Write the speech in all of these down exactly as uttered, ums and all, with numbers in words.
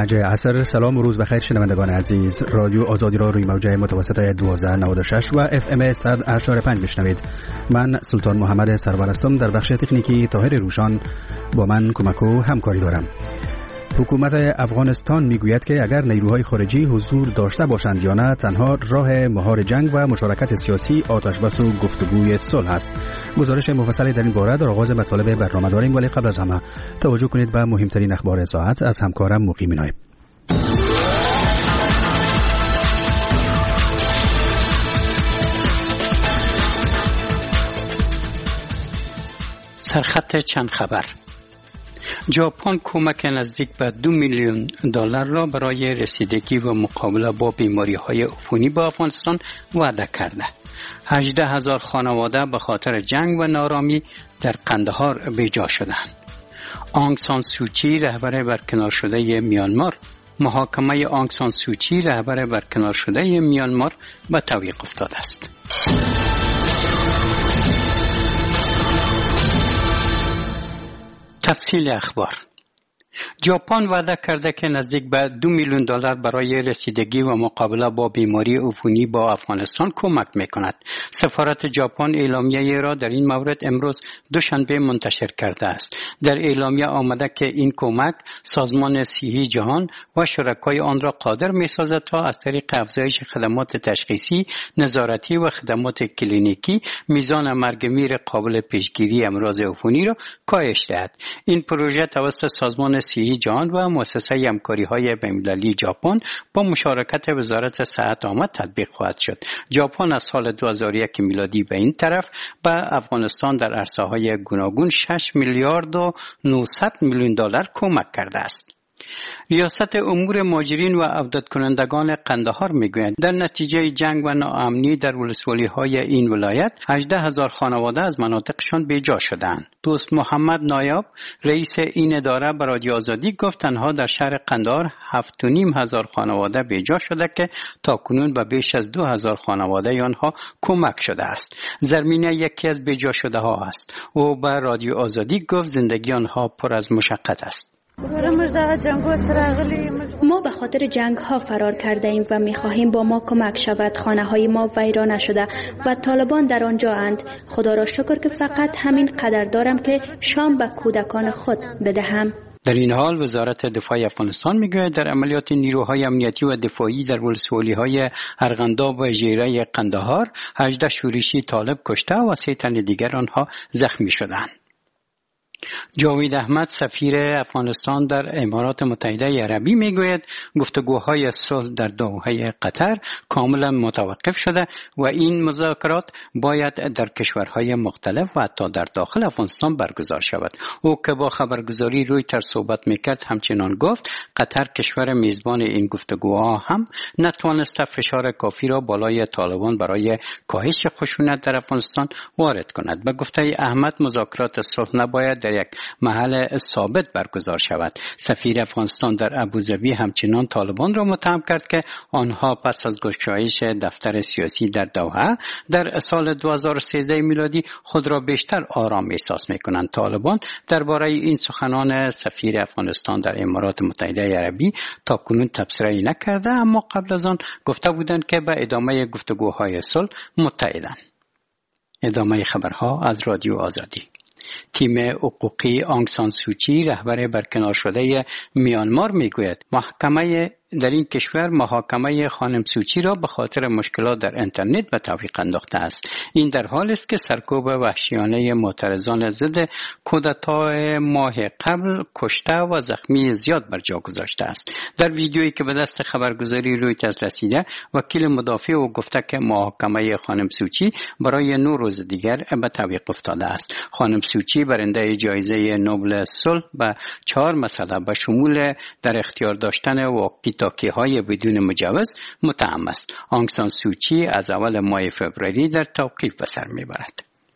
پنج عصر. سلام و روز بخیر شنوندگان عزیز. رادیو آزادی را روی موجه متوسط دوازده نود و شش و اف ام صد و پنج میشنوید. من سلطان محمد سرور هستم. در بخش تکنیکی طاهر روشان با من کمک و همکاری دارم. حکومت افغانستان میگوید که اگر نیروهای خارجی حضور داشته باشند یا نه، تنها راه مهار جنگ و مشارکت سیاسی آتشبس و گفتگوی صلح است. گزارش مفصلی در این باره در آغاز مطالب برنامه داریم، ولی قبل از همه توجه کنید به مهمترین اخبار ساعت از همکارم مقیم نایب. سرخط چند خبر. ژاپن کمک نزدیک به دو میلیون دلار را برای رسیدگی و مقابله با بیماری‌های عفونی با افغانستان وعده کرده. هجده هزار خانواده به خاطر جنگ و نارامی در قندهار بیجا شدند. آنگ سان سوچی رهبر برکنار شده میانمار محاکمه آنگ سان سوچی رهبر برکنار شده میانمار به تعویق افتاده است. تفصیل اخبار. ژاپن وعده کرده که نزدیک به دو میلیون دلار برای رسیدگی و مقابله با بیماری عفونی با افغانستان کمک میکند. سفارت ژاپن اعلامیه را در این مورد امروز دوشنبه منتشر کرده است. در اعلامیه آمده که این کمک سازمان صحی جهان و شرکای آن را قادر میسازد تا از طریق افزایش خدمات تشخیصی، نظارتی و خدمات کلینیکی میزان مرگ میر قابل پیشگیری امراض عفونی را کاهش دهد. این پروژه توسط سازمان صحی جهان و مؤسسه همکاری‌های بین‌المللی ژاپن با مشارکت وزارت صحت عامه تطبیق خواهد شد. ژاپن از سال دو هزار و یک میلادی به این طرف به افغانستان در عرصه‌های گوناگون شش میلیارد و نهصد میلیون دلار کمک کرده است. ریاست امور مهاجرین و عودت کنندگان قندهار میگویند در نتیجه جنگ و ناامنی در ولسوالی‌های این ولایت هجده هزار خانواده از مناطقشان بیجا شدند. دوست محمد نایاب رئیس این اداره به رادیو آزادی گفت تنها در شهر قندهار هفت و نیم هزار خانواده بیجا شده که تاکنون به بیش از دو هزار خانواده آنها کمک شده است. زرمینه یکی از بیجا شده ها است. او به رادیو آزادی گفت زندگی آنها پر از مشقت است. ما به خاطر جنگ ها فرار کرده ایم و می خواهیم با ما کمک شود. خانه های ما ویران شده و طالبان در آنجا اند. خدا را شکر که فقط همین قدر دارم که شام به کودکان خود بدهم. در این حال وزارت دفاع افغانستان میگوید در عملیات نیروهای امنیتی و دفاعی در ولسوالی‌های ارغنداب و ژیره قندهار هجده شورشی طالب کشته و سه تن دیگر آنها زخمی شدند. جاوید احمد سفیر افغانستان در امارات متحده عربی میگوید گفتگوهای صلح در دوحه قطر کاملا متوقف شده و این مذاکرات باید در کشورهای مختلف و حتی در داخل افغانستان برگزار شود. او که با خبرگزاری رویتر صحبت میکرد همچنان گفت قطر کشور میزبان این گفتگوها هم نتوانسته فشار کافی را بالای طالبان برای کاهش خشونت در افغانستان وارد کند. به گفته احمد مذاکرات صلح نباید در یک محل ثابت برگزار شود. سفیر افغانستان در ابوظبی همچنان طالبان را متهم کرد که آنها پس از گشایش دفتر سیاسی در دوحه در سال دو هزار و سیزده میلادی خود را بیشتر آرام احساس می‌کنند. طالبان درباره این سخنان سفیر افغانستان در امارات متحده عربی تاکنون تبصره‌ای نکرده، اما قبل از آن گفته بودند که به ادامه گفتگوهای صلح متحدند. ادامه خبرها از رادیو آزادی. تیم حقوقی آنگ سان سوچی رهبر برکنار شده میانمار میگوید محکمه در این کشور محاکمه خانم سوچی را به خاطر مشکلات در اینترنت به تعویق انداخته است. این در حالی است که سرکوب وحشیانه معترضان ضد کودتای ماه قبل کشته و زخمی زیاد بر جا گذاشته است. در ویدیویی که به دست خبرگزاری رویترز رسیده، وکیل مدافع او گفته که محاکمه خانم سوچی برای نه روز دیگر به تعویق افتاده است. خانم سوچی برنده جایزه نوبل صلح به چهار مسئله به شمول در اختیار داشتن واکی تاکی‌های بدون مجوز متهم است. آنگ سان سوچی از اول ماه فوریه در توقیف به سر میبرد.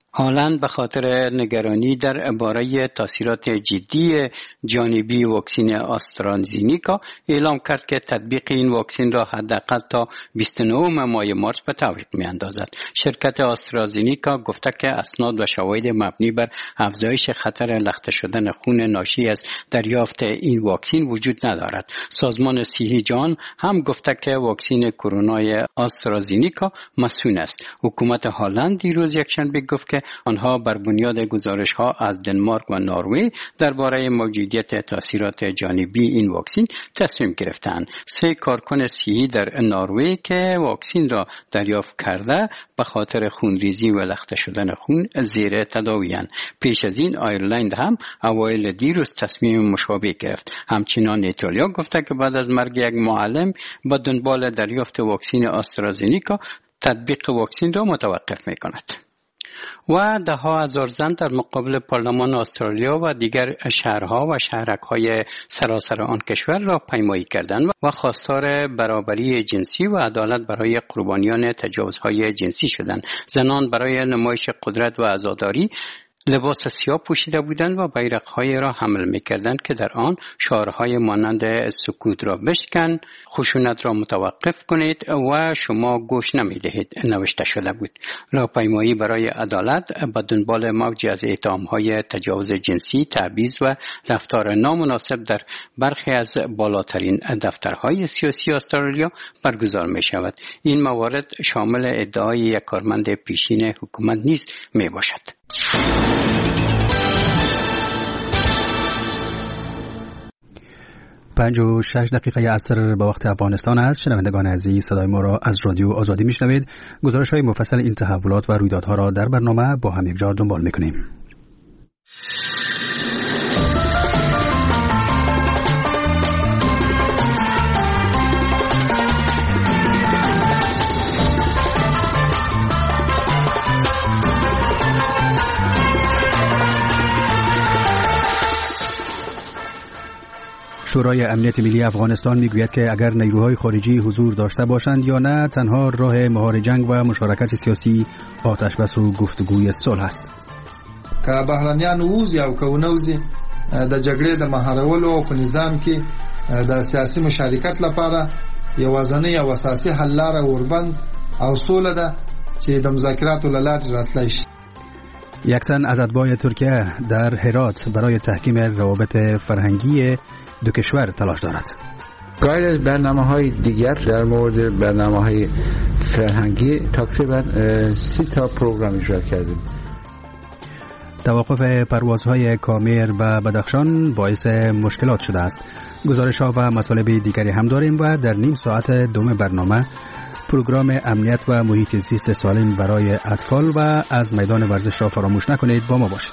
هالند به خاطر نگرانی درباره تاثیرات جدی جانبی واکسن آسترازینیکا اعلام کرد که تطبیق این واکسن را حداقل تا بیست و نه ماه مارس به تعویق می‌اندازد. شرکت آسترازینیکا گفته که اسناد و شواهد مبنی بر افزایش خطر لخته شدن خون ناشی از دریافت این واکسن وجود ندارد. سازمان صحی جهان هم گفته که واکسن کرونای آسترازینیکا مسئول است. حکومت هالند دیروز یکشنبه گفت که آنها بر بنیاد گزارش‌ها از دنمارک و نروژ درباره موجودیت تاثیرات جانبی این واکسن تصمیم گرفتند. سه کارکن صحی در نروژ که واکسن را دریافت کرده به خاطر خونریزی و لخته شدن خون زیر تداوی‌اند. پیش از این آیرلند هم اوایل دیروز تصمیم مشابه گرفت. همچنین ایتالیا گفته که بعد از مرگ یک معلم با دنبال دریافت واکسن آسترازینیکا تطبیق واکسن را متوقف می‌کند. و ده ها هزار زن در مقابل پارلمان استرالیا و دیگر شهرها و شهرک‌های سراسر آن کشور را پیمایی کردند و خواستار برابری جنسی و عدالت برای قربانیان تجاوزهای جنسی شدند. زنان برای نمایش قدرت و عزاداری لباس سیاه پوشیده بودند و بیرق‌های را حمل می‌کردند که در آن شعارهای مانند سکوت را بشکن، خشونت را متوقف کنید و شما گوش نمی‌دهید نوشته شده بود. راهپیمایی برای عدالت به دنبال موج از اتهام‌های تجاوز جنسی، تبعیض و رفتار نامناسب در برخی از بالاترین دفترهای سیاسی استرالیا برگزار می‌شود. این موارد شامل ادعای یک کارمند پیشین حکومت نیز میباشد. پنج و شش دقیقه عصر به وقت افغانستان است. شنوندگان عزیز، صدای ما را از رادیو آزادی میشنوید. گزارش های مفصل این تحولات و رویدادها را در برنامه با هم یکجا دنبال میکنیم. شورای امنیت ملی افغانستان میگوید که اگر نیروهای خارجی حضور داشته باشند یا نه، تنها راه مهار جنگ و مشارکت سیاسی آتش بس و گفتگوی صلح است. که بهرانیان ووزي او که ونوزي د جګړې د مهارولو او په نظام کې د سیاسي مشارکت لپاره یوازنۍ او اساسي حل لاره اوربند او سوله ده چې د مذاکراتو له لارې راتلی شي. یک تن از اتباع ترکیه در هرات برای تحکیم روابط فرهنگی دو کشور تلاش دارد. غیر از برنامه‌های دیگر در مورد برنامه‌های فرهنگی تقریبا سی تا پروگرام اجرا کردیم. توقف پروازهای کامر به بدخشان باعث مشکلات شده است. گزارش‌ها و مطالب دیگری هم داریم و در نیم ساعت دوم برنامه پروگرام امنیت و محیط زیست سالم برای اطفال و از میدان ورزش را فراموش نکنید. با ما باشید.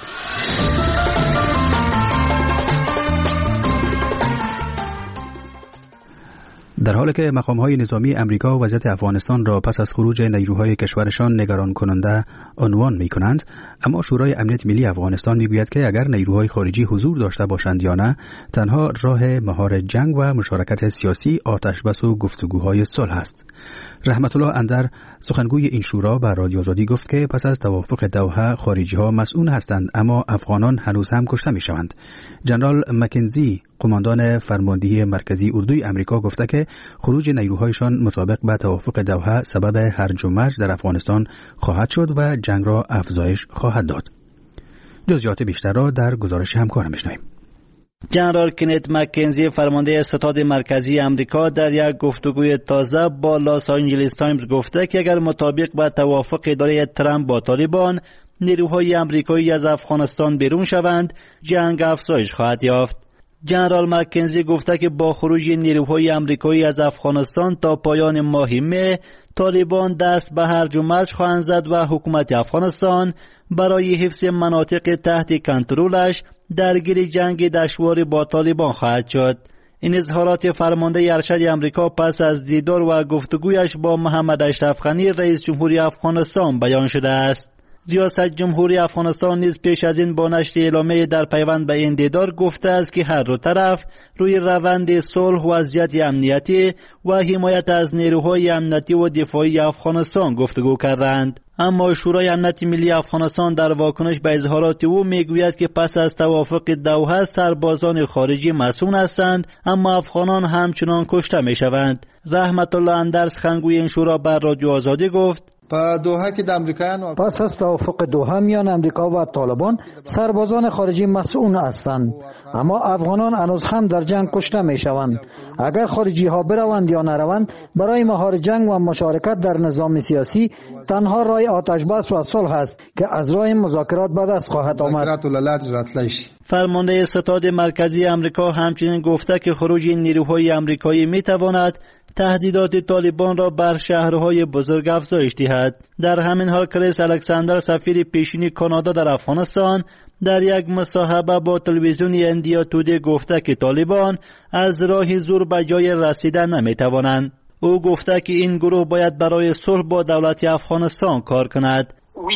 در حالی که مقام‌های نظامی امریکا وضعیت افغانستان را پس از خروج نیروهای کشورشان نگران کننده عنوان می‌کنند، اما شورای امنیت ملی افغانستان می‌گوید که اگر نیروهای خارجی حضور داشته باشند یا نه، تنها راه مهار جنگ و مشارکت سیاسی آتش بس و گفتگوهای صلح است. رحمت الله اندر، سخنگوی این شورا، به رادیو آزادی گفت که پس از توافق دوحه خارجی‌ها مسئول هستند، اما افغانان هنوز هم کشته می‌شوند. جنرال مکنزی، قماندان فرماندهی مرکزی اردوی امریکا، گفته که خروج نیروهایشان مطابق با توافق دوحه سبب هرج و مرج در افغانستان خواهد شد و جنگ را افزایش خواهد داد. جزئیات بیشتر را در گزارش همکارم می‌شنویم. جنرال کنت مکنزی، فرمانده ستاد مرکزی امریکا، در یک گفتگوی تازه با لاس آنجلس تایمز گفته که اگر مطابق با توافق اداره ترامپ با طالبان نیروهای امریکایی از افغانستان بیرون شوند، جنگ افزایش خواهد یافت. جنرال مکنزی گفته که با خروج نیروهای امریکایی از افغانستان تا پایان ماه مه، طالبان دست به هرج و مرج خواهند زد و حکومت افغانستان برای حفظ مناطق تحت کنترلش درگیر جنگ دشواری با طالبان خواهد شد. این اظهارات فرمانده ارشد امریکا پس از دیدار و گفتگویش با محمد اشرف غنی، رئیس جمهوری افغانستان، بیان شده است. ریاست جمهوری افغانستان نیز پیش از این با نشر اعلامیه در پیوند به این دیدار گفته است که هر دو طرف روی روند صلح، وضعیت امنیتی و حمایت از نیروهای امنیتی و دفاعی افغانستان گفتگو کردند. اما شورای امنیت ملی افغانستان در واکنش به اظهارات او میگوید که پس از توافق دوحه سربازان خارجی مسئول هستند، اما افغانان همچنان کشته میشوند. رحمت الله اندرس خنگوی این شورا بر رادیو آزادی گفت: په دوحه کې د امریکایانو پس از توافق دوحه میان امریکا و طالبان سربازان خارجی مسئول هستند، اما افغانان هنوز هم در جنگ کشته میشوند. اگر خارجی ها بروند یا نروند، برای مهار جنگ و مشارکت در نظام سیاسی تنها راه آتش بس و صلح است که از راه مذاکرات به دست خواهد آمد. فرمانده ستاد مرکزی امریکا همچنین گفته که خروج نیروهای امریکایی میتواند تهدیدات طالبان را بر شهرهای بزرگ افزایش دهد. در همین حال کریس الکساندر سفیر پیشین کانادا در افغانستان در یک مصاحبه با تلویزیون اندیا تودی گفته که طالبان از راه زور به جای رسیدن نمیتوانند. او گفته که این گروه باید برای صلح با دولت افغانستان کار کند.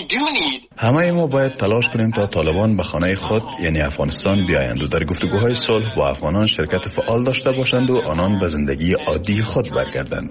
همه ما باید تلاش کنیم تا طالبان به خانه خود یعنی افغانستان بیایند و در گفتگوهای صلح با افغانان شرکت فعال داشته باشند و آنان به زندگی عادی خود برگردند.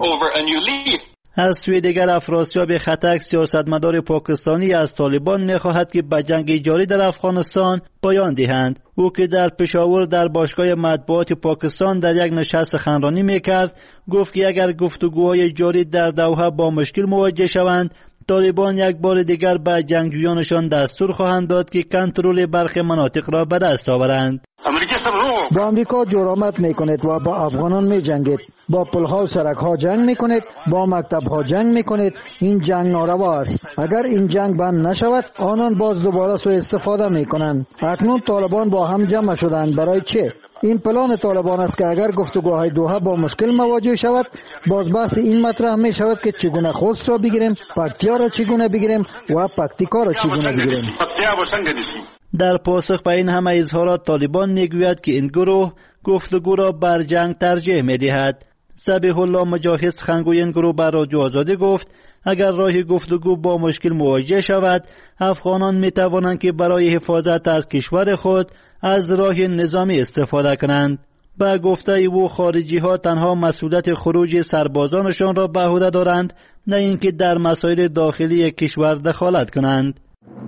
از سوی دیگر افراسیاب خطک سیاستمدار پاکستانی از طالبان می‌خواهد که به جنگ جاری در افغانستان پایان دهند. او که در پشاور در باشگاه مطبوعات پاکستان در یک نشست سخنرانی می‌کرد، گفت که اگر گفتگوهای جاری در دوحه با مشکل مواجه شوند، طالبان یک بار دیگر به جنگجویانشان دستور خواهند داد که کنترل برخی مناطق را به دست آورند. با امریکا جرأت میکنید و با افغانان میجنگید، با پلها و سرکها جنگ میکنید، با مکتبها جنگ میکنید. این جنگ ناروا است. اگر این جنگ بند نشود، آنان باز دوباره سوء استفاده میکنند. اکنون طالبان با هم جمع شدند. برای چه؟ این پلان طالبان است که اگر گفتگوهای دوحه با مشکل مواجه شود، باز بحث این مطرح می شود که چگونه خوست را بگیریم، پکتیا را چگونه بگیریم و پکتیکا را چگونه بگیریم. در پاسخ به این همه اظهارات طالبان میگوید که این گروه گفتگو را بر جنگ ترجیح میدهد. ذبیح الله مجاهد خنگوی این گروه بر رادیو آزادی گفت اگر راه گفتگو با مشکل مواجه شود، افغانان می توانند که برای حفاظت از کشور خود از راه نظامی استفاده کنند. با گفته او خارجی ها تنها مسئولیت خروج سربازانشان را به عهده دارند، نه اینکه در مسائل داخلی کشور دخالت کنند.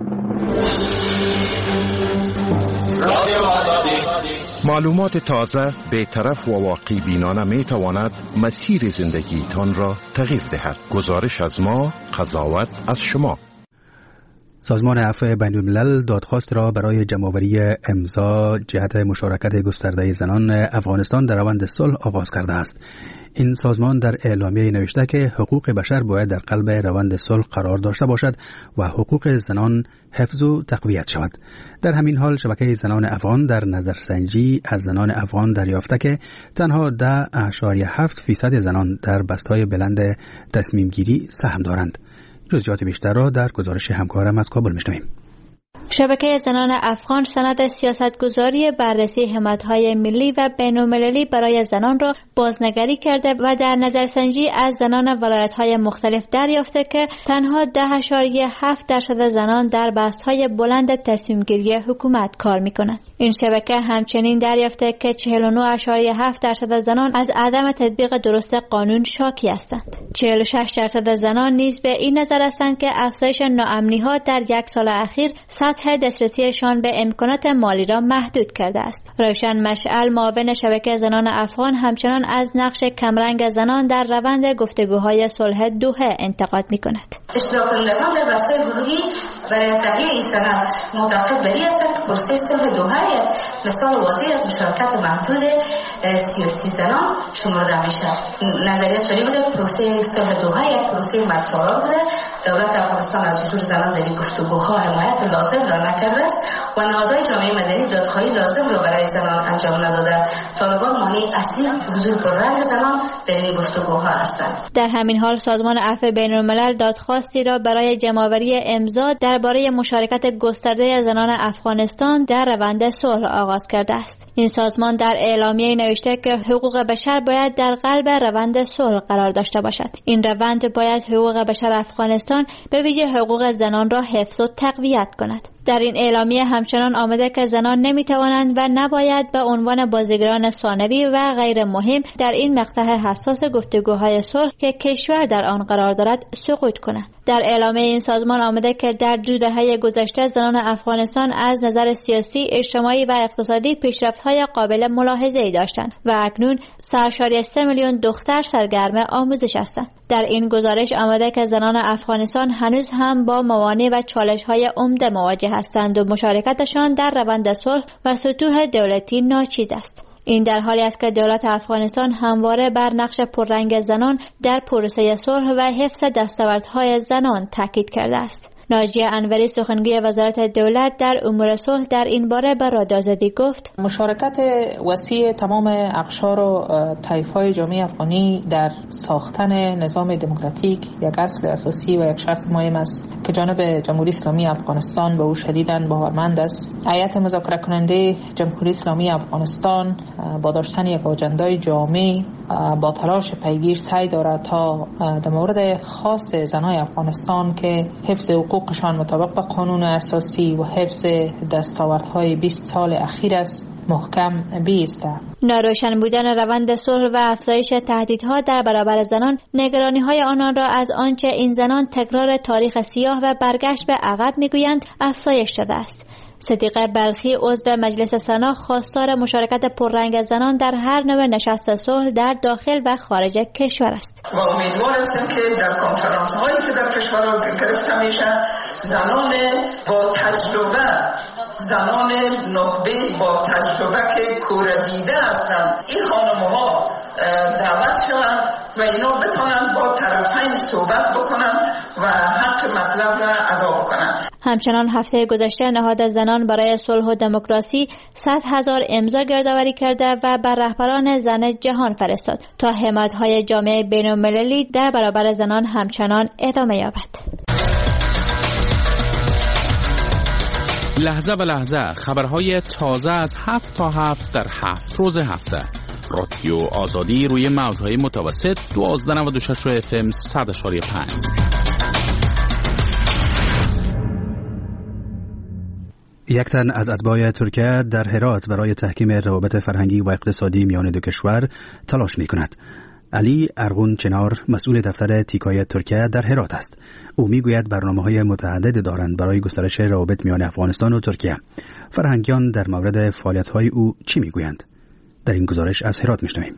معلومات تازه، بی‌طرف و واقع بینانه می تواند مسیر زندگی تان را تغییر دهد. گزارش از ما، قضاوت از شما. سازمان عفو بین الملل دادخواست را برای جمع‌آوری امضا جهت مشارکت گسترده زنان افغانستان در روند صلح آغاز کرده است. این سازمان در اعلامیه نوشته که حقوق بشر باید در قلب روند صلح قرار داشته باشد و حقوق زنان حفظ و تقویت شود. در همین حال شبکه زنان افغان در نظرسنجی از زنان افغان دریافته که تنها ده اشاریه هفت فیصد زنان در بستهای بلند تصمیم گیری سهم دارند. جزئیات بیشتر را در گزارش همکارم از کابل میشنویم. شبکه زنان افغان سند سیاستگذاری بررسی همت‌های ملی و بین‌المللی برای زنان را بازنگری کرده و در نظرسنجی از زنان ولایت‌های مختلف دریافته که تنها ده اشاریه هفت درصد زنان در بست‌های بلند تصمیم‌گیری حکومت کار می‌کنند. این شبکه همچنین دریافته که چهل و نه اشاریه هفت درصد زنان از عدم تطبیق درست قانون شاکی هستند. چهل و شش درصد زنان نیز به این نظر هستند که افزایش ناامنی‌ها در یک سال اخیر سطح دسترسیشان به امکانات مالی را محدود کرده است. روشن مشعل معاون شبکه زنان افغان همچنان از نقش کمرنگ زنان در روند گفتگوهای صلح دوحه انتقاد می‌کند. اشتراک کنندگان در بحث‌های گروهی برای تهیه این سند معتقد بر این هستند که پروسه صلح دوحه مثال واضحی از مشارکت محدود سیاسی زنان شمرده میشه. نظریه چنین بوده پروسه صلح دوحه یک پروسه مردسالار بوده. دولت افغانستان از حضور زنان در این گفتگوها حمایت لازم را نکرده است و نهادهای جامعه مدنی دادخواهی لازم را برای زنان انجام نداده. طالبان مانع اصلی حضور پررنگ زنان در این گفتگوها هستند. در همین حال سازمان عفو بین الملل دادخواست درخواستی را برای جمع‌آوری امضا درباره مشارکت گسترده زنان افغانستان در روند صلح آغاز کرده است. این سازمان در اعلامیه نوشته که حقوق بشر باید در قلب روند صلح قرار داشته باشد. این روند باید حقوق بشر افغانستان به ویژه حقوق زنان را حفظ و تقویت کند. در این اعلامیه همچنان آمده که زنان نمیتوانند و نباید به عنوان بازیگران ثانوی و غیر مهم در این مقطع حساس گفتگوهای صلح که کشور در آن قرار دارد سقوط کنند. در اعلامیه این سازمان آمده که در دو دهه گذشته زنان افغانستان از نظر سیاسی، اجتماعی و اقتصادی پیشرفت‌های قابل ملاحظه‌ای داشتند و اکنون سه ممیز سه میلیون دختر سرگرم آموزش هستند. در این گزارش آمده که زنان افغانستان هنوز هم با موانع و چالش‌های عمده مواجه هستند و مشارکتشان در روند صلح و سطوح دولتی ناچیز است. این در حالی است که دولت افغانستان همواره بر نقش پررنگ زنان در پروسه صلح و حفظ دستاوردهای زنان تاکید کرده است. ناجیه انوری سخنگوی وزارت دولت در امور صلح در این باره به رادیو آزادی گفت: مشارکت وسیع تمام اقشار و طایف‌های جامعه افغانی در ساختن نظام دموکراتیک یک اصل اساسی و یک شرط مهم است که جانب جمهوری اسلامی افغانستان به او شدیداً باورمند است. هیئت مذاکره کننده جمهوری اسلامی افغانستان با داشتن یک آجندای جامع با تلاش پیگیر سعی دارد تا در مورد خاص زنای افغانستان که حفظ حقوقشان مطابق با قانون اساسی و حفظ دستاوردهای بیست سال اخیر است محکم بیسته. ناروشن بودن روند صلح و افزایش تهدیدها در برابر زنان نگرانی‌های آنان را از آنچه این زنان تکرار تاریخ سیاه و برگشت به عقب می‌گویند افزایش داده است. صدیقه بلخی عضو مجلس سنا خواستار مشارکت پررنگ زنان در هر نوع نشست صلح در داخل و خارج کشور است. و امیدوار هستیم که در کنفرانس هایی که در کشورها گرفته میشه زنان با تجربه، زنان نخبه با تجربه که کور دیده هستند، این خانم‌ها دعوت شوند و اینا بتونن با طرفین صحبت بکنن و حق مطلب را ادا بکنن. همچنان هفته گذشته نهاد زنان برای صلح و دموکراسی صد هزار امضا گردآوری کرده و بر رهبران زن جهان فرستاد تا حمایت‌های جامعه بین‌المللی در برابر زنان همچنان ادامه یابد. لحظه به لحظه خبرهای تازه از هفت تا هفت در هفت روز هفته. رادیو آزادی روی موجهای متوسط دوازده نود و شش اف ام صد اشاری پنج. یک تن از اتباع ترکیه در هرات برای تحکیم روابط فرهنگی و اقتصادی میان دو کشور تلاش می کند. علی ارغون چنار مسئول دفتر تیکای ترکیه در هرات است. او میگوید برنامه‌های متعدد دارند برای گسترش روابط میان افغانستان و ترکیه. فرهنگیان در مورد فعالیت‌های او چی میگویند؟ در این گزارش از هرات میشنویم.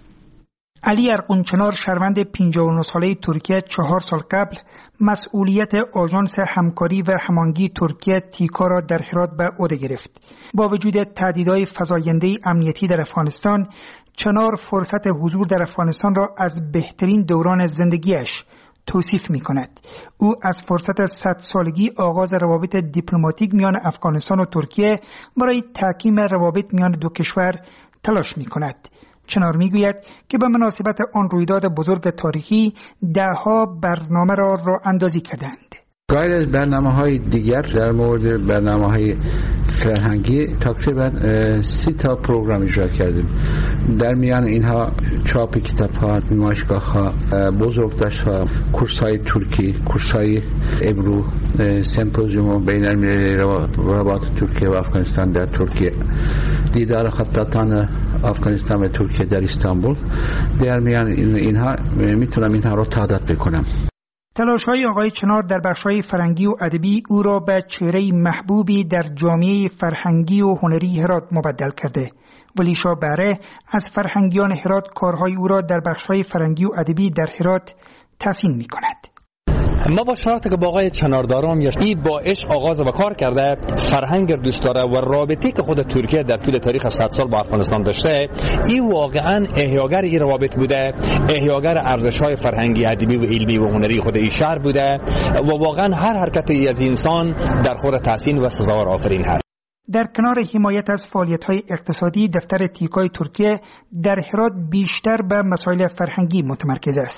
علی ارغون چنار شهروند پنجاه و نه ساله ترکیه چهار سال قبل مسئولیت آژانس همکاری و هماهنگی ترکیه تیکا را در هرات به عهده گرفت. با وجود تهدیدهای فزاینده امنیتی در افغانستان، چنار فرصت حضور در افغانستان را از بهترین دوران زندگیش توصیف می کند. او از فرصت صد سالگی آغاز روابط دیپلماتیک میان افغانستان و ترکیه برای تحکیم روابط میان دو کشور تلاش می کند. چنار می گوید که به مناسبت آن رویداد بزرگ تاریخی دهها برنامه را راه اندازی کردند. غیر از برنامه‌های دیگر در مورد برنامه‌های فرهنگی تقریبا سی تا پروگرام اجرا کردیم. در میان اینها چاپ کتاب‌ها، نمایشگاه‌ها، بزرگداشت‌ها، کورس‌های ترکی، کورس‌های ابرو، سمپوزیوم بین‌المللی روابط ترکیه و افغانستان در ترکیه، دیدار خطاطان افغانستان و ترکیه در استانبول. در میان اینها میتونم اینها رو تعداد بکنم. تلاش‌های آقای چنار در بخش‌های فرهنگی و ادبی او را به چهره محبوبی در جامعه فرهنگی و هنری هرات مبدل کرده. ولی شابهره از فرهنگیان هرات کارهای او را در بخش‌های فرهنگی و ادبی در هرات تحسین می‌کند. ما با شناختی که با آقای چنار دارم یا ای با عشق آغاز و کار کرده، فرهنگ دوست داره و رابطی که خود ترکیه در طول تاریخ صد سال با افغانستان داشته، این واقعا احیاگر این روابط بوده، احیاگر ارزش‌های فرهنگی ادبی و علمی و هنری خود این شهر بوده و واقعا هر حرکتی از انسان در خور تحسین و سزاوار آفرین هست. در کنار حمایت از فعالیت‌های اقتصادی، دفتر تیکای ترکیه در هرات بیشتر به مسائل فرهنگی متمرکز است.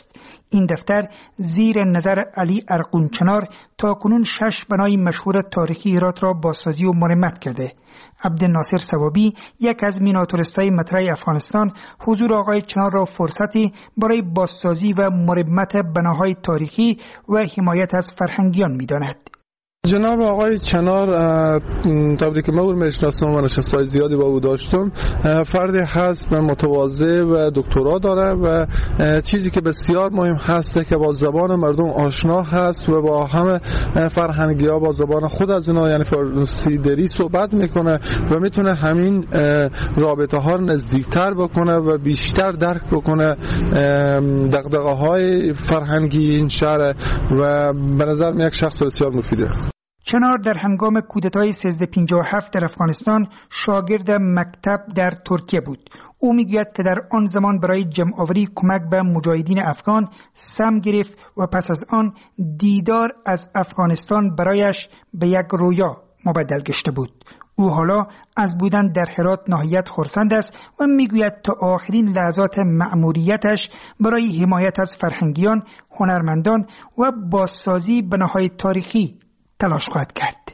این دفتر زیر نظر علی ارغونچنار تا کنون شش بنای مشهور تاریخی هرات را بازسازی و مرمت کرده. عبدالناصر ثوابی، یک از میناتوریستای مطرح افغانستان، حضور آقای چنار را فرصتی برای بازسازی و مرمت بناهای تاریخی و حمایت از فرهنگیان می‌داند. جناب آقای چنار، طوری که من او میشناسم و نشستهای زیادی با او داشتم، فردی هست متواضع و دکترا داره و چیزی که بسیار مهم هست که با زبان مردم آشنا هست و با همه فرهنگی ها با زبان خود از اینا یعنی فارسی دری صحبت میکنه و میتونه همین رابطه ها نزدیکتر بکنه و بیشتر درک بکنه دغدغه های فرهنگی این شهر و به نظر من یک شخص بسیار مفید است. چنار در هنگام کودتای سیزده پنجاه و هفت در افغانستان شاگرد مکتب در ترکیه بود. او میگوید که در آن زمان برای جمع‌آوری کمک به مجاهدین افغان سم گرفت و پس از آن دیدار از افغانستان برایش به یک رویا مبدل گشته بود. او حالا از بودن در هرات ناحیت خرسند است و میگوید تا آخرین لحظات مأموریتش برای حمایت از فرهنگیان، هنرمندان و بازسازی بناهای تاریخی تلاش خواهد کرد.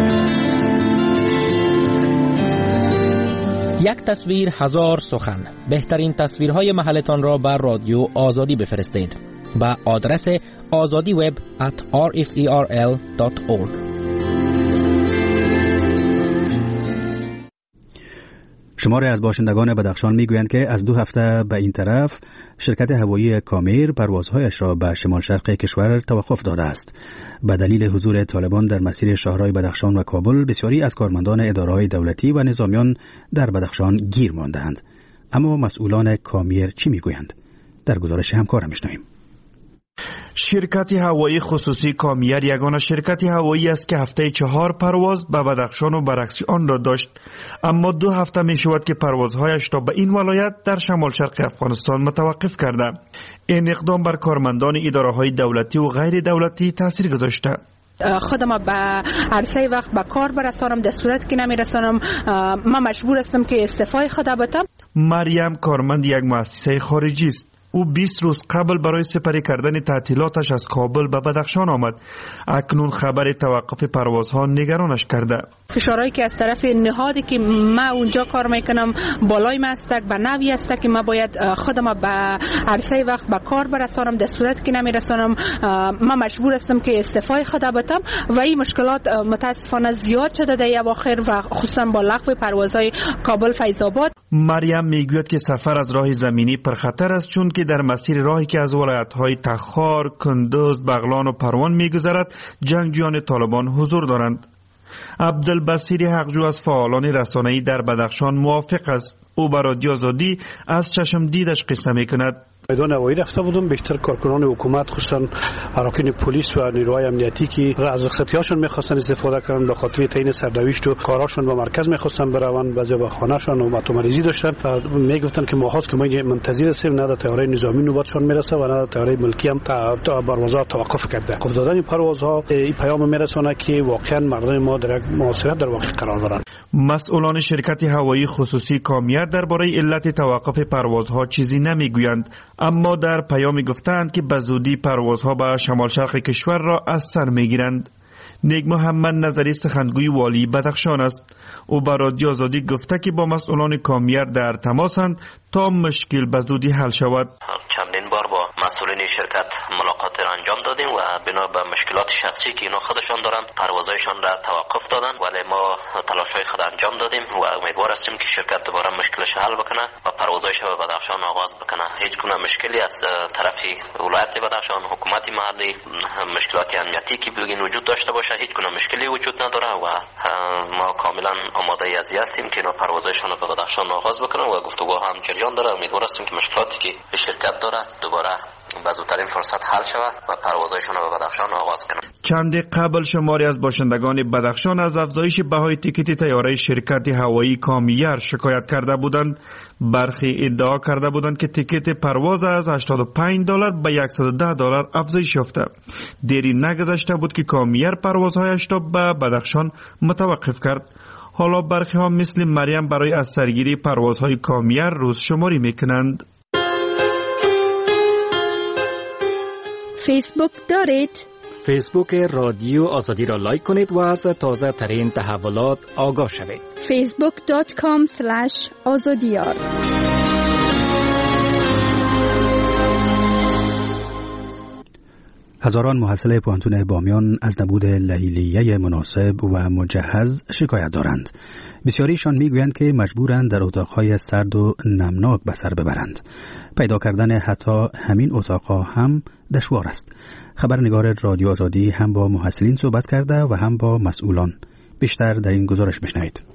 یک تصویر هزار سخن. بهترین تصویرهای محلتان را بر رادیو آزادی بفرستید با آدرس azadi web at r f e r l dot org. شماری از باشندگان بدخشان میگویند که از دو هفته به این طرف شرکت هوایی کامیر پروازهایش را به شمال شرق کشور توقف داده است. به دلیل حضور طالبان در مسیر شهرهای بدخشان و کابل، بسیاری از کارمندان اداره‌های دولتی و نظامیان در بدخشان گیر ماندند. اما مسئولان کامیر چی میگویند؟ در گزارش همکارم میشنویم. شرکت هوایی خصوصی کامیر یگانه شرکت هوایی است که هفته چهار پرواز به بدخشان و برعکس آن را داشت، اما دو هفته می شود که پروازهایش تا به این ولایت در شمال شرق افغانستان متوقف کرده. این اقدام بر کارمندان اداره‌های دولتی و غیر دولتی تاثیر گذاشته. خودم به عرصه وقت به کار برسانم، در صورت که نمیرسانم من مجبور هستم که استعفای خود بدم. مریم کارمند یک مؤسسه خارجی است. او بیست روز قبل برای سپری کردن تعطیلاتش از کابل به بدخشان آمد. اکنون خبر توقف پروازها نگرانش کرده. فشارهایی که از طرف نهادی که من اونجا کار میکنم بالای من است، به نوی است که من باید خودم به عرصه وقت به کار برسانم، در صورت که نمیرسانم من مجبور هستم که استعفای خود بدم و این مشکلات متاسفانه زیاد شده در اواخر و خصوصا با لغو پروازهای کابل فیض‌آباد. مریم میگوید که سفر از راه زمینی پر خطر است، چون که در مسیر راهی که از ولایت‌های تخار، کندوز، بغلان و پروان می‌گذرد جنگجویان طالبان حضور دارند. عبدالبصیر حقجو از فعالان رسانه‌ای در بدخشان موافق است. او بر رادیو آزادی از چشم دیدش قصه می‌کند. میدان هوایی رفته بودم، بیشتر کارکنان حکومت خصوصا اراکین پلیس و نیروهای امنیتی که از رخصتیاشون می‌خواستن استفاده کنن به خاطر تعیین سرنوشت و کاراشون به مرکز می‌خواستن بروند، بعضی به خانه‌شون و مطمئنی داشتن. میگفتن که ما خواست که ما منتظر هستیم، نه طیاره نظامی نوبتشون میرسه و نه طیاره ملکی هم تا پروازها توقف کرده. گفت دادن این پروازها این پیام میرسونه که واقعا مردم ما در محاصره در واقع قرار دارن. مسئولان شرکت هوایی خصوصی کامیر درباره علت توقف پروازها چیزی نمیگویند، اما در پیامی گفتند که به زودی پروازها به شمال شرق کشور را از سر میگیرند. نیک محمد نظری سخنگوی والی بدخشان است. او به رادیو آزادی گفته که با مسئولان کامیر در تماسند تا مشکل به زودی حل شود. چندین بار با مسئولین شرکت ملاقات را انجام دادیم و بنا به مشکلات شخصی که اینا خودشان دارند پروازهایشان را توقف دادند، ولی ما تلاش‌های خود انجام دادیم و امیدوار هستیم که شرکت دوباره مشکلش حل بکنه و پروازهایش به بدخشان آغاز بکنه. هیچ گونه مشکلی از طرف ولایت بدخشان، حکومت محلی، مشکلات امنیتی که بگین وجود داشته باشه هیچ گونه مشکلی وجود نداره و ما کاملا آماده ای هستیم که اینا پروازهایشان رو به بدخشان آغاز بکنن و گفتگو هم جریان داره. امیدوار هستیم که مشکلاتی که شرکت داره دوباره به زودترین فرصت حل شود و پروازهایشان رو به بدخشان آغاز کنند. چند قبل شماری از باشندگان بدخشان از افزایش بهای تیکت طیاره شرکت هوایی کامیر شکایت کرده بودند. برخی ادعا کرده بودند که تیکت پرواز از هشتاد و پنج دلار به صد و ده دلار افزایش یافته. دیری نگذشته بود که کامیر پروازهایش را به بدخشان متوقف کرد. حالا برخی ها مثل مریم برای از سرگیری پروازهای کامیر روز شماری میکنند. فیسبوک دارید؟ فیسبوک رادیو آزادی را لایک کنید و از تازه ترین تحولات آگاه شوید. فیسبوک دات کام اسلش آزادیار. هزاران محصل پوهنتون بامیان از نبود لیلیه مناسب و مجهز شکایت دارند. بسیاریشان میگویند که مجبورند در اتاقهای سرد و نمناک به سر ببرند. پیدا کردن حتی همین اتاقها هم دشوار است. خبرنگار رادیو آزادی هم با محصلین صحبت کرده و هم با مسئولان. بیشتر در این گزارش بشنوید.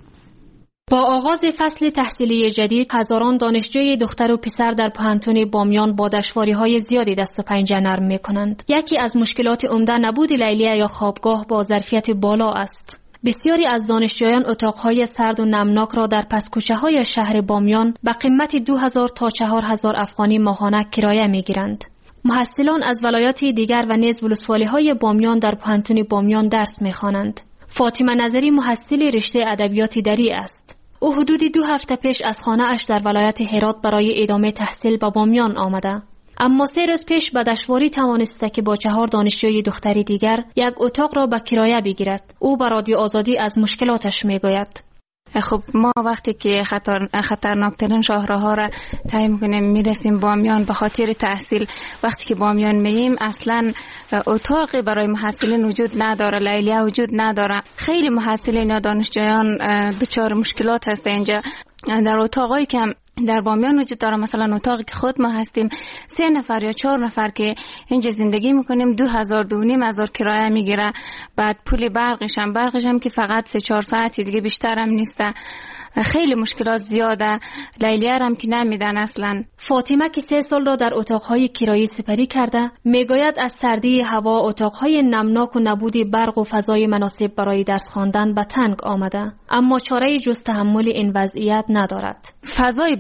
با آغاز فصل تحصیلی جدید، هزاران دانشجوی دختر و پسر در پوهنتون بامیان با دشواری‌های زیادی دست و پنجه نرم می‌کنند. یکی از مشکلات عمده نبود لیلیه یا خوابگاه با ظرفیت بالا است. بسیاری از دانشجویان اتاقهای سرد و نمناک را در پس‌کوچه‌های شهر بامیان به قیمت دو هزار تا چهار هزار افغانی ماهانه کرایه می‌گیرند. محصلان از ولایات دیگر و نیز ولسوالی‌های بامیان در پوهنتون بامیان درس می‌خوانند. فاطمه نظری محصل رشته ادبیات دری است. او حدودی دو هفته پیش از خانه اش در ولایت هرات برای ادامه تحصیل به بامیان آمده. اما سه روز پیش به دشواری توانسته که با چهار دانشجوی دختری دیگر یک اتاق را به کرایه بگیرد. او به رادیو آزادی از مشکلاتش میگوید. خب ما وقتی که خطر خطرناکترین شاهراها را طی می‌کنیم میرسیم بامیان به خاطر تحصیل، وقتی که بامیان مییم اصلا اتاقی برای محصلین وجود نداره، لیلیه وجود نداره. خیلی محصلین یا دانشجویان دچار مشکلات هست اینجا. در اتاقایی که در بامیان وجود داره، مثلا اتاقی که خود ما هستیم سه نفر یا چهار نفر که اینجا زندگی میکنیم دو هزار دو نیم هزار کرایه میگیره. بعد پول برقش هم برقش هم که فقط سه چهار ساعتی دیگه بیشتر هم نیسته. خیلی مشکلات زیاده. لیلیه هم که نمیدن اصلا. فاطمه که سه سال را در اتاقهای کرایی سپری کرده میگوید از سردی هوا، اتاقهای نمناک و نبود برق و فضای مناسب برای درس خواندن به تنگ آمده، اما چاره جز تحمل این وضعیت ندارد. فضای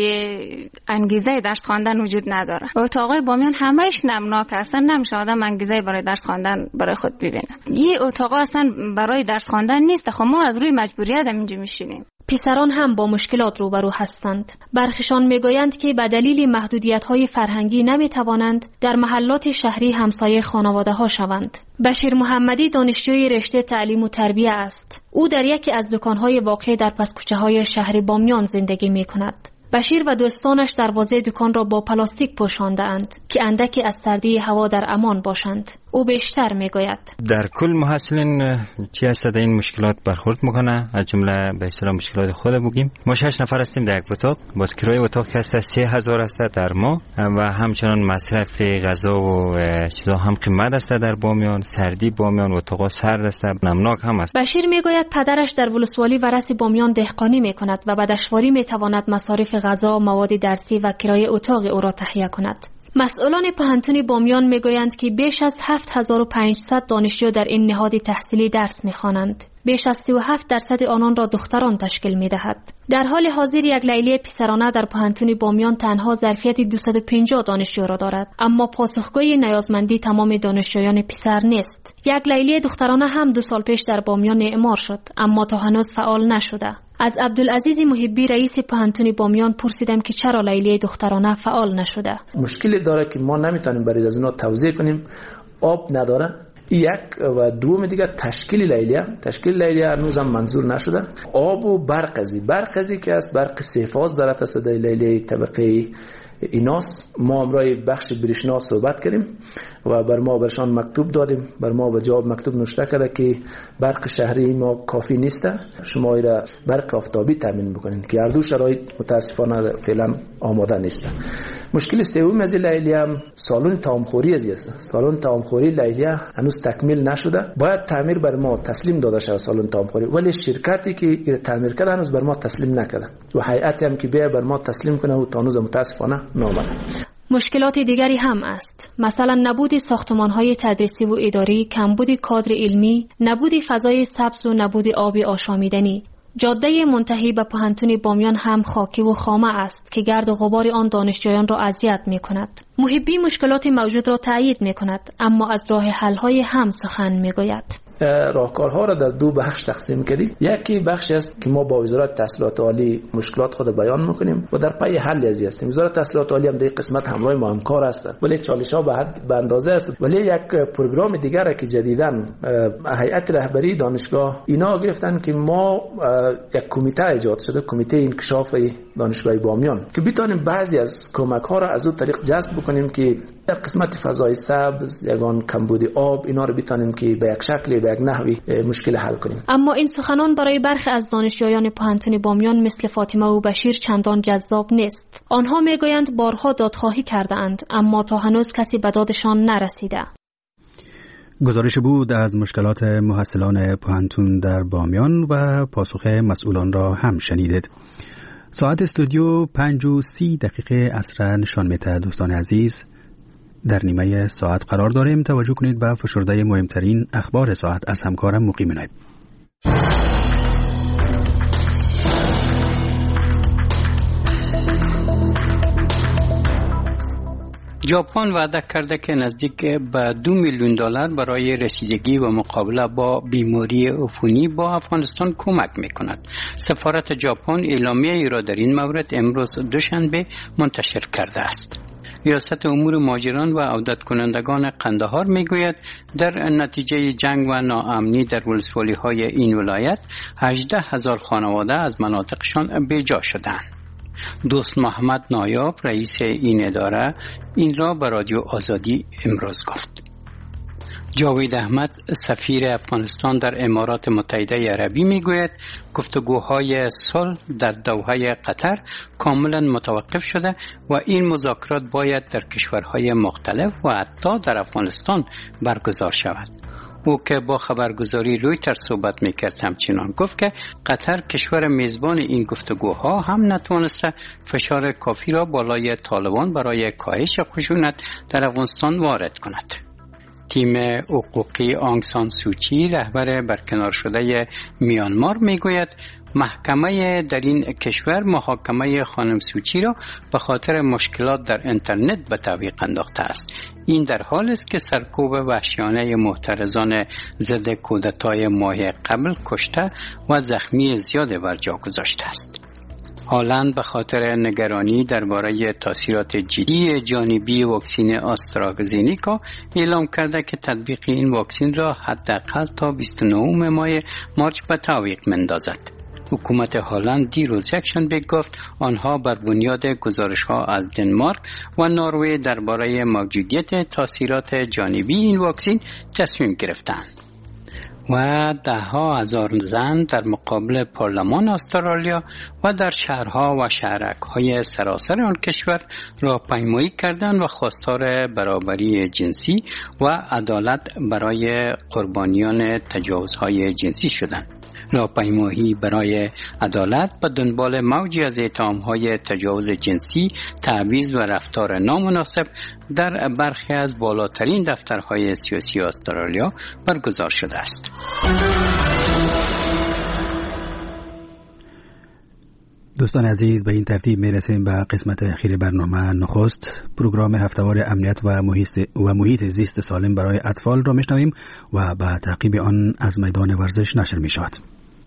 برای انگیزه درس خواندن وجود نداره. اتاقای بامیان همه‌اش نمناک هستن، نمیشه آدم انگیزه برای درس خواندن برای خود ببینه. یه اتاق اصلا برای درس خواندن نیست. خب ما از روی مجبوریت هم اینجا میشینیم. پسران هم با مشکلات روبرو هستند. برخیشان میگویند که به دلیل محدودیت‌های فرهنگی نمیتوانند در محلات شهری همسایه خانواده‌ها شوند. بشیر محمدی دانشجوی رشته تعلیم و تربیه است. او در یکی از دکان‌های واقع در پس‌کوچه‌های شهر بامیان زندگی می‌کند. بشیر و دوستانش دروازه دکان را با پلاستیک پوشانده اند که اندکی از سردی هوا در امان باشند. او بیشتر میگوید در کل محصلین چی هست در این مشکلات برخورد میکنه. از جمله به اصطلاح مشکلات خود بگیم. ما شش نفر هستیم در یک اتاق. باز کرایه اتاق که هست سه هزار است در ماه و همچنان مصرف غذا و چیزا هم قیمت است در بامیان. سردی بامیان اتاق سرد است، نمناک هم است. بشیر میگوید پدرش در ولسوالی ورث بامیان دهقانی میکند و به دشواری میتواند مصارف غذا، مواد درسی و کرایه اتاق او را تهیه کند. مسئولان پوهنتون بامیان میگویند که بیش از هفت هزار و پانصد دانشجو در این نهاد تحصیلی درس میخوانند. بیش از سی و هفت درصد آنان را دختران تشکیل میدهد. در حال حاضر یک لیلیه پسرانه در پوهنتون بامیان تنها ظرفیت دویست و پنجاه دانشجو را دارد، اما پاسخگوی نیازمندی تمام دانشجویان پسر نیست. یک لیلیه دخترانه هم دو سال پیش در بامیان اعمار شد، اما تا هنوز فعال نشده. از عبدالعزیز محبی رئیس پوهنتون بامیان پرسیدم که چرا لیلیه دخترانه فعال نشده. مشکلی داره که ما نمیتونیم برای از اونا توضیح کنیم. آب نداره. یک و دوم دیگه تشکیل لیلیه تشکیل لیلیه هنوز هم منظور نشده. آب و برق ازی برق ازی که از برق سه فاز ضرورت است در لیلیه طبقه ایناس. ما امروز بخش بریشنا صحبت کردیم و بر ما برشان مکتوب دادیم. بر ما به جواب مکتوب نوشته کرده که برق شهری ما کافی نیسته، شما ایره برق آفتابی تامین بکنید که هر دو شرایط متاسفانه فعلا آماده نیست. مشکل سوم از لیلیه هم سالن طعامخوری است. سالن طعامخوری لیلیه هنوز تکمیل نشده. باید تعمیر بر ما تسلیم داده شود سالن طعامخوری، ولی شرکتی که این تعمیر کرده هنوز بر ما تسلیم نکرده و هیئتی هم که بیا بر ما تسلیم کنه و تا هنوز متاسفانه نامده. مشکلات دیگری هم است. مثلا نبود ساختمان‌های تدریسی و اداری، کمبود کادر علمی، نبود فضای سبز و نبود آب آشامیدنی. جاده منتهی به پوهنتون بامیان هم خاکی و خامه است که گرد و غبار آن دانشجویان را اذیت می‌کند. محبی مشکلات موجود را تایید می‌کند، اما از راه حل‌های هم سخن می‌گوید. راهکارها را در دو بخش تقسیم کردیم. یکی بخش است که ما با وزارت تحصیلات عالی مشکلات خود بیان میکنیم و در پی حل ازی هستیم. وزارت تحصیلات عالی هم در قسمت همراه ما همکار است، ولی چالش‌ها به حد به اندازه است. ولی یک پروگرام دیگر که جدیداً هیئت رهبری دانشگاه اینا گرفتن که ما یک کمیته ایجاد شده، کمیته انکشاف دانشگاه بامیان، که بتونیم بعضی از کمک‌ها را از اون طریق جذب بکنیم که در قسمت فضای سبز، یگان کمبود آب، اینا رو بتونیم که به یک شکلی به یک نحوی مشکل حل کنیم. اما این سخنان برای برخی از دانشجویان پوهنتون بامیان مثل فاطمه و بشیر چندان جذاب نیست. آنها میگویند بارها دادخواهی کرده‌اند اما تا هنوز کسی به دادشان نرسیده. گزارش بود از مشکلات محصلان پوهنتون در بامیان و پاسخ مسئولان را هم شنیدید. ساعت استودیو پنج و سی دقیقه عصر نشان می‌دهد. دوستان عزیز، در نیمه ساعت قرار داریم. توجه کنید به فشرده مهمترین اخبار ساعت از همکارم مقیم نایب. ژاپن وعده کرده که نزدیک به دو میلیون دلار برای رسیدگی و مقابله با بیماری عفونی با افغانستان کمک میکند. سفارت ژاپن اعلامیه ای را در این مورد امروز دوشنبه منتشر کرده است. ریاست امور مهاجران و عودت کنندگان قندهار میگوید در نتیجه جنگ و ناامنی در ولسوالی های این ولایت هجده هزار خانواده از مناطقشان بیجا شدند. دوست محمد نایاب رئیس این اداره این را به رادیو آزادی امروز گفت. جاوید احمد سفیر افغانستان در امارات متحده عربی میگوید گفتگوهای صلح در دوحه قطر کاملا متوقف شده و این مذاکرات باید در کشورهای مختلف و حتی در افغانستان برگزار شود. او که با خبرگزاری رویترز صحبت میکرد همچنان گفت که قطر کشور میزبان این گفتگوها هم نتوانسته فشار کافی را بالای طالبان برای کاهش خشونت در افغانستان وارد کند. تیم حقوقی آنگ سان سوچی رهبر برکنار شده میانمار میگوید محکمه در این کشور محاکمه خانم سوچی را به خاطر مشکلات در اینترنت به تعویق انداخته است. این در حالی است که سرکوب وحشیانه معترضان ضد کودتای ماه قبل کشته و زخمی زیاد بر جا گذاشته است. هالند به خاطر نگرانی درباره تاثیرات جدی جانبی واکسن آسترازینیکا اعلام کرده که تطبیق این واکسن را حداقل تا بیست و نه ماه مارچ به تعویق می‌اندازد. حکومت هالند دیروز یکشنبه گفت آنها بر بنیاد گزارش‌ها از دنمارک و نروژ درباره موجودیت تاثیرات جانبی این واکسن تصمیم گرفتند. و ده ها هزار زن در مقابل پارلمان استرالیا و در شهرها و شهرک‌های سراسر آن کشور راهپیمایی کردند و خواستار برابری جنسی و عدالت برای قربانیان تجاوزهای جنسی شدند. راهپیمایی برای عدالت به دنبال موجی از اتهام‌های تجاوز جنسی، تبعیض و رفتار نامناسب در برخی از بالاترین دفترهای سیاسی استرالیا برگزار شده است. دوستان عزیز، به این ترتیب میرسیم به قسمت اخیر برنامه. نخست پروگرام هفتهوار امنیت و محیط و محیط زیست سالم برای اطفال را میشنویم و به تعقیب آن از میدان ورزش نشر می شود.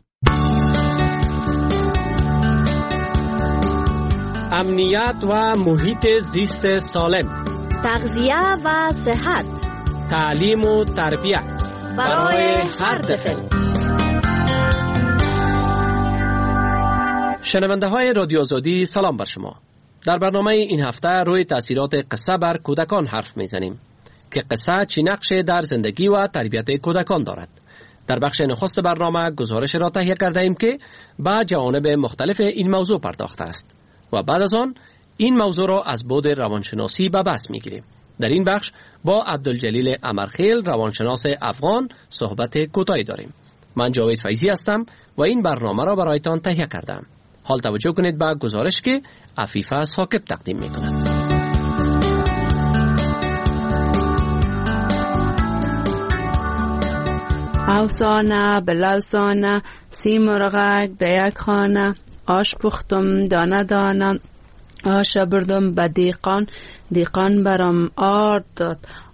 امنیت و محیط زیست سالم، تغذیه و صحت، تعلیم و تربیت برای هر طفل. شنونده های رادیو آزادی سلام بر شما. در برنامه این هفته روی تاثیرات قصه بر کودکان حرف میزنیم که قصه چی نقشی در زندگی و تربیت کودکان دارد. در بخش نخست برنامه گزارش را تهیه کرده ایم که به جوانب مختلف این موضوع پرداخته است و بعد از آن این موضوع را از بعد روانشناسی به بحث میگیریم. در این بخش با عبدالجلیل امرخیل روانشناس افغان صحبت کوتاهی داریم. من جاوید فیضی هستم و این برنامه را برایتان تهیه کردم. حال توجه کنید به گزارش که عفیفه ثاقب تقدیم میکند. اوسانه بلوسانه سی مرغک در یک خانه، آش پختم دانه دانه آش بردم به دیقان، دیقان برام آرد داد،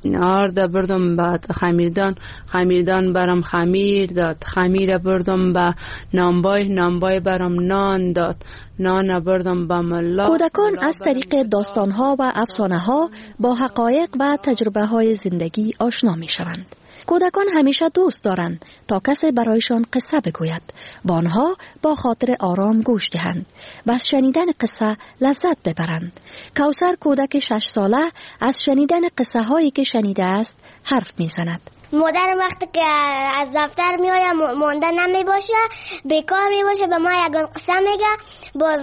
آرد بردم به خمیردان، خمیردان برام خمیر داد، خمیر بردم به نانبای، نانبای برام نان داد، نان بردم به ملا. کودکان از طریق داستانها و افسانه ها با حقایق و تجربه های زندگی آشنا می شوند. کودکان همیشه دوست دارند تا کسی برایشان قصه بگوید و آنها با خاطر آرام گوش دهند و از شنیدن قصه لذت ببرند. کوثر کودک شش ساله از شنیدن قصه هایی که شنیده است حرف می زند. مادر وقتی که از دفتر می آید مانده نمی باشه، بیکار می باشه، به ما یگان قصه میگه. باز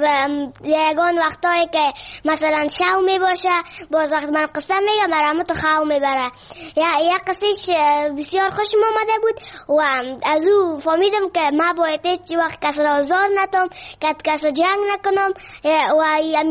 یگان وقتایی که مثلا شو می باشه، باز وقت من قصه میگه مرامو تو خواهو می بره. یک قصهش بسیار خوشم آمده بود و از او فهمیدم که ما باید هیچ وقت کس را آزار نتم، کس را جنگ نکنم و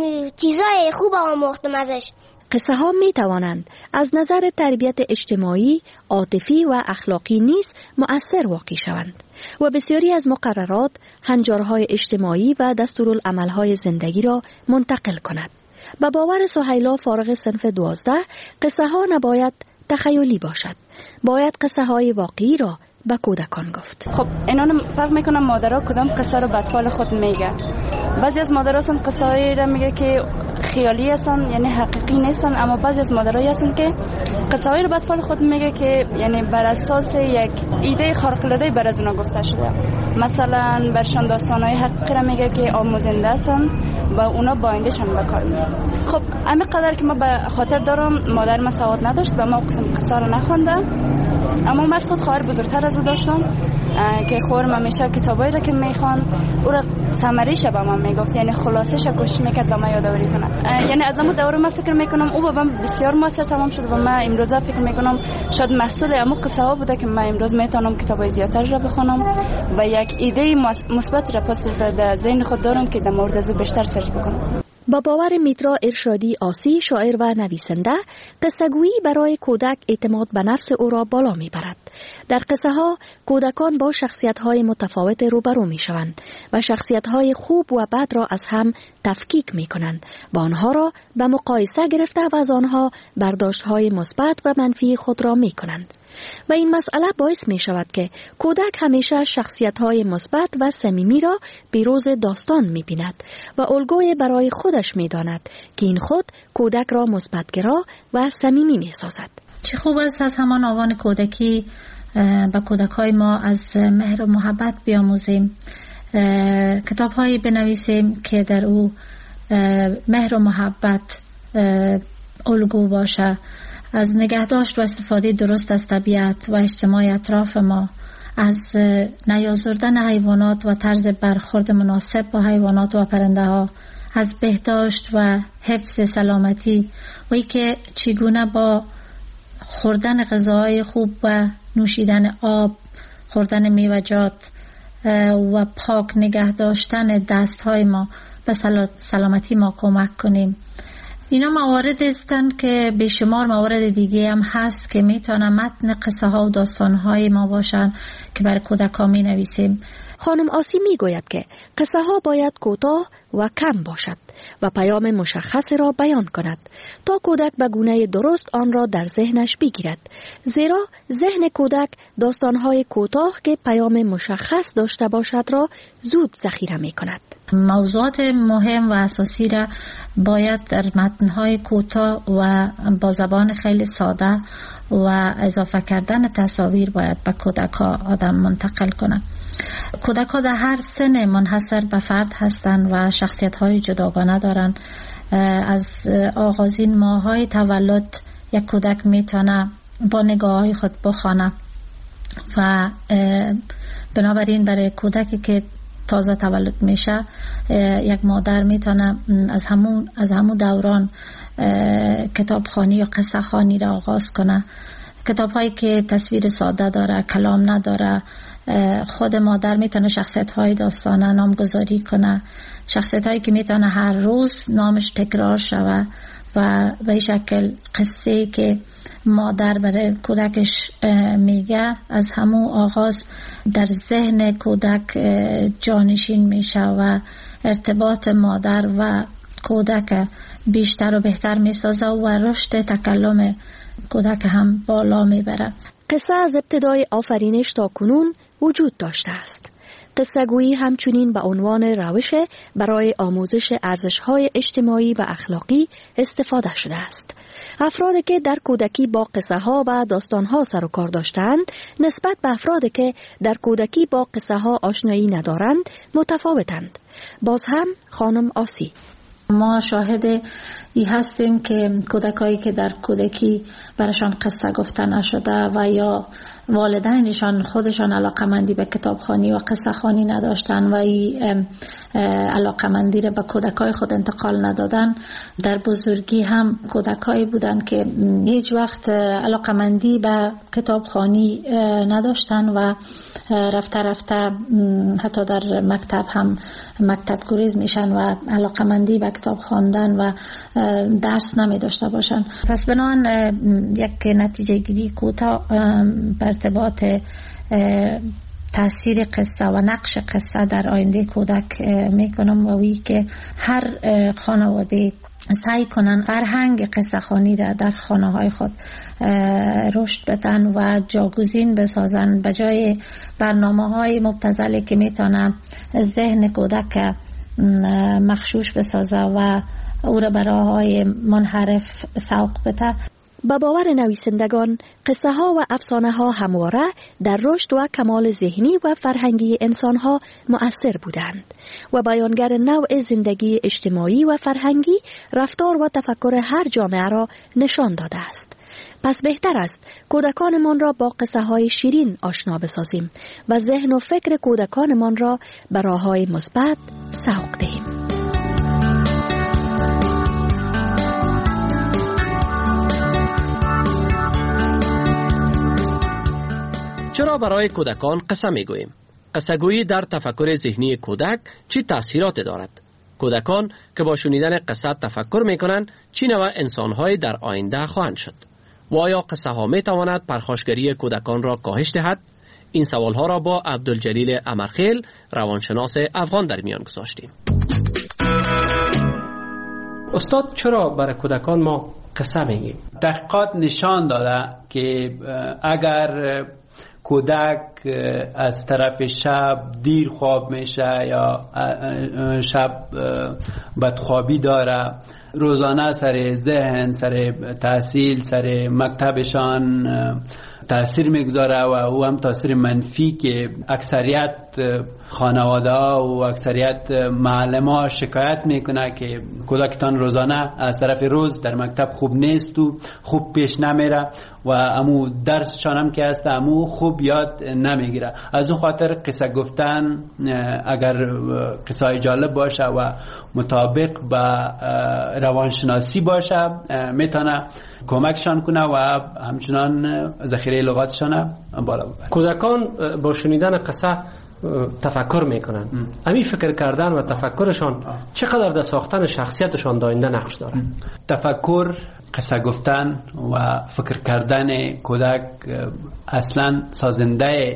چیزای خوب آموختم ازش. قصه ها می توانند از نظر تربیت اجتماعی، عاطفی و اخلاقی نیز مؤثر واقع شوند و بسیاری از مقررات، هنجارهای اجتماعی و دستورالعملهای زندگی را منتقل کند. با باور سهیلا فارغ صنف دوازده، قصه ها نباید تخیلی باشد. باید قصه های واقعی را به کودکان گفت. خب اینان فرق میکنم مادرها کدام قصه رو به اطفال خود میگه. بعضی از مادرها هستن قصه هایی را میگه که خیالی هستن، یعنی حقیقی نیستن، اما بعضی از مادرها هستن که قصه هایی رو به اطفال خود میگه که یعنی بر اساس یک ایده خارق العاده بر از اونا گفته شده. مثلا برشان داستان های حقیقی را میگه که آموزنده هستن و اونا با آیندهشان به کار میاد. خب همین قدر که ما به خاطر دارم مادر ما سواد نداشت و ما قسم قصه رو نخونده، اما من خود خواهر بزرگتر از او داشتم که خواهرم همیشه کتابایی را که میخوان او را ثمریش به من میگفت، یعنی خلاصش کوشش میکرد به ما یادآوری کنه. یعنی از اون دوره من فکر میکنم او با من بسیار موثر تمام شد و من امروزه فکر میکنم شاید محصول اما قصه ها بوده که من امروز میتونم کتابای زیادتر را بخونم و یک ایده مثبت را پس در ذهن خود دارم که در مورد از او بیشتر سرچ بکنم. با باور میترا ارشادی آسی، شاعر و نویسنده، قصه‌گویی برای کودک اعتماد به نفس او را بالا میبرد. در قصه ها کودکان با شخصیت‌های متفاوت روبرو میشوند و شخصیت‌های خوب و بد را از هم تفکیک میکنند و آنها را به مقایسه گرفته و از آنها برداشت‌های مثبت و منفی خود را میکنند. و این مسئله باعث می شود که کودک همیشه شخصیت‌های مثبت و صمیمی را بروز داستان می بیند و الگوی برای خودش می داند که این خود کودک را مثبت‌گرا و صمیمی می سازد. چه خوب است از همان آوان کودکی به کودک‌های ما از مهر و محبت بیاموزیم، کتاب‌هایی بنویسیم که در او مهر و محبت الگو باشه، از نگهداشت و استفاده درست از طبیعت و اجتماع اطراف ما، از نیازردن حیوانات و طرز برخورد مناسب با حیوانات و پرنده ها، از بهداشت و حفظ سلامتی و ای که چگونه با خوردن غذاهای خوب و نوشیدن آب، خوردن میوه‌جات و پاک نگه داشتن دستهای ما به سلامتی ما کمک کنیم. اینا موارد هستند که به شمار موارد دیگه هم هست که میتونه متن قصه ها و داستان های ما باشن که برای کودکان می نویسیم. خانم آسی می گوید که قصه ها باید کوتاه و کم باشد و پیام مشخص را بیان کند تا کودک به گونه درست آن را در ذهنش بگیرد، زیرا ذهن کودک داستان های کوتاه که پیام مشخص داشته باشد را زود ذخیره می کند. موضوعات مهم و اساسی را باید در متن‌های کوتاه و با زبان خیلی ساده و اضافه کردن تصاویر باید به کودک‌ها آدم منتقل کنه. کودک‌ها در هر سن منحصر به فرد هستند و شخصیت‌های جداگانه دارند. از آغازین ماه‌های تولد یک کودک میتونه با نگاه‌های خود بخوانه و بنابراین برای کودکی که تازه تولد میشه یک مادر میتونه از همون از همون دوران کتابخوانی یا قصه خوانی را آغاز کنه. کتاب‌هایی که تصویر ساده داره، کلام نداره، خود مادر میتونه شخصیت‌های داستانه نامگذاری کنه، شخصیت‌هایی که میتونه هر روز نامش تکرار شوه و به این شکل قصه که مادر برای کودکش میگه از همون آغاز در ذهن کودک جانشین میشه و ارتباط مادر و کودک بیشتر و بهتر میسازه و رشد تکلم کودک هم بالا میبره. قصه از ابتدای آفرینش تا کنون وجود داشته است. قصه گویی همچنین به عنوان روش برای آموزش ارزش‌های اجتماعی و اخلاقی استفاده شده است. افرادی که در کودکی با قصه ها و داستان ها سر و کار داشتند نسبت به افرادی که در کودکی با قصه ها آشنایی ندارند متفاوتند. باز هم خانم آسی: ما شاهد ای هستیم که کودکایی که در کودکی برشان قصه گفته نشده و یا والدینشان خودشان علاقمندی به کتابخوانی و قصه خوانی نداشتن و این علاقمندی را به کودکای خود انتقال ندادن، در بزرگی هم کودکایی بودن که هیچ وقت علاقمندی به کتابخوانی نداشتن و رفته رفته حتی در مکتب هم مکتب گریز میشن و علاقمندی به کتاب خواندن و درس نمی داشته باشن. پس بنان یک نتیجه گیری کوتاه بر ارتباط تاثیر قصه و نقش قصه در آینده کودک میکنم و وی که هر خانواده سعی کنن فرهنگ قصه خوانی را در خانه های خود رشد بدن و جاگزین بسازن به جای برنامه های مبتذلی که میتونه ذهن کودک مخشوش بسازه و او را به راه های منحرف سوق بده. با باور نویسندگان قصه ها و افسانه ها همواره در رشد و کمال ذهنی و فرهنگی انسان ها مؤثر بودند و بیانگر نوع زندگی اجتماعی و فرهنگی، رفتار و تفکر هر جامعه را نشان داده است. پس بهتر است کودکانمان را با قصه های شیرین آشنا بسازیم و ذهن و فکر کودکانمان را به راه‌های مثبت سوق دهیم. چرا برای کودکان قصه میگوییم؟ قصه گویی در تفکر ذهنی کودک چی تأثیرات دارد؟ کودکان که با شنیدن قصه تفکر میکنند چی نوع انسان‌های در آینده خواهند شد؟ و آیا قصه ها می تواند پرخاشگری کودکان را کاهش دهد؟ این سوال ها را با عبدالجلیل امرخیل، روانشناس افغان، در میان گذاشتیم. استاد، چرا برای کودکان ما قصه میگیم؟ تحقیقات نشان داده که اگر کودک از طرف شب دیر خواب میشه یا شب بدخوابی داره، روزانه سر ذهن، سر تحصیل، سر مکتبشان تاثیر میگذاره و او هم تاثیر منفی که اکثریت خانواده ها و اکثریت معلم ها شکایت میکنه که کودکتان روزانه از طرف روز در مکتب خوب نیست و خوب پیش نمیره و امو درسشان هم که هست امو خوب یاد نمیگیره. از اون خاطر قصه گفتن اگر قصه های جالب باشه و مطابق با روانشناسی باشه میتونه کمکشان کنه و همچنان ذخیره لغاتشان بالا ببره. کودکان با شنیدن قصه تفکر میکنن. امی فکر کردن و تفکرشان چقدر در ساختن شخصیتشان در آینده نقش داره؟ تفکر، قصه گفتن و فکر کردن کودک اصلا سازنده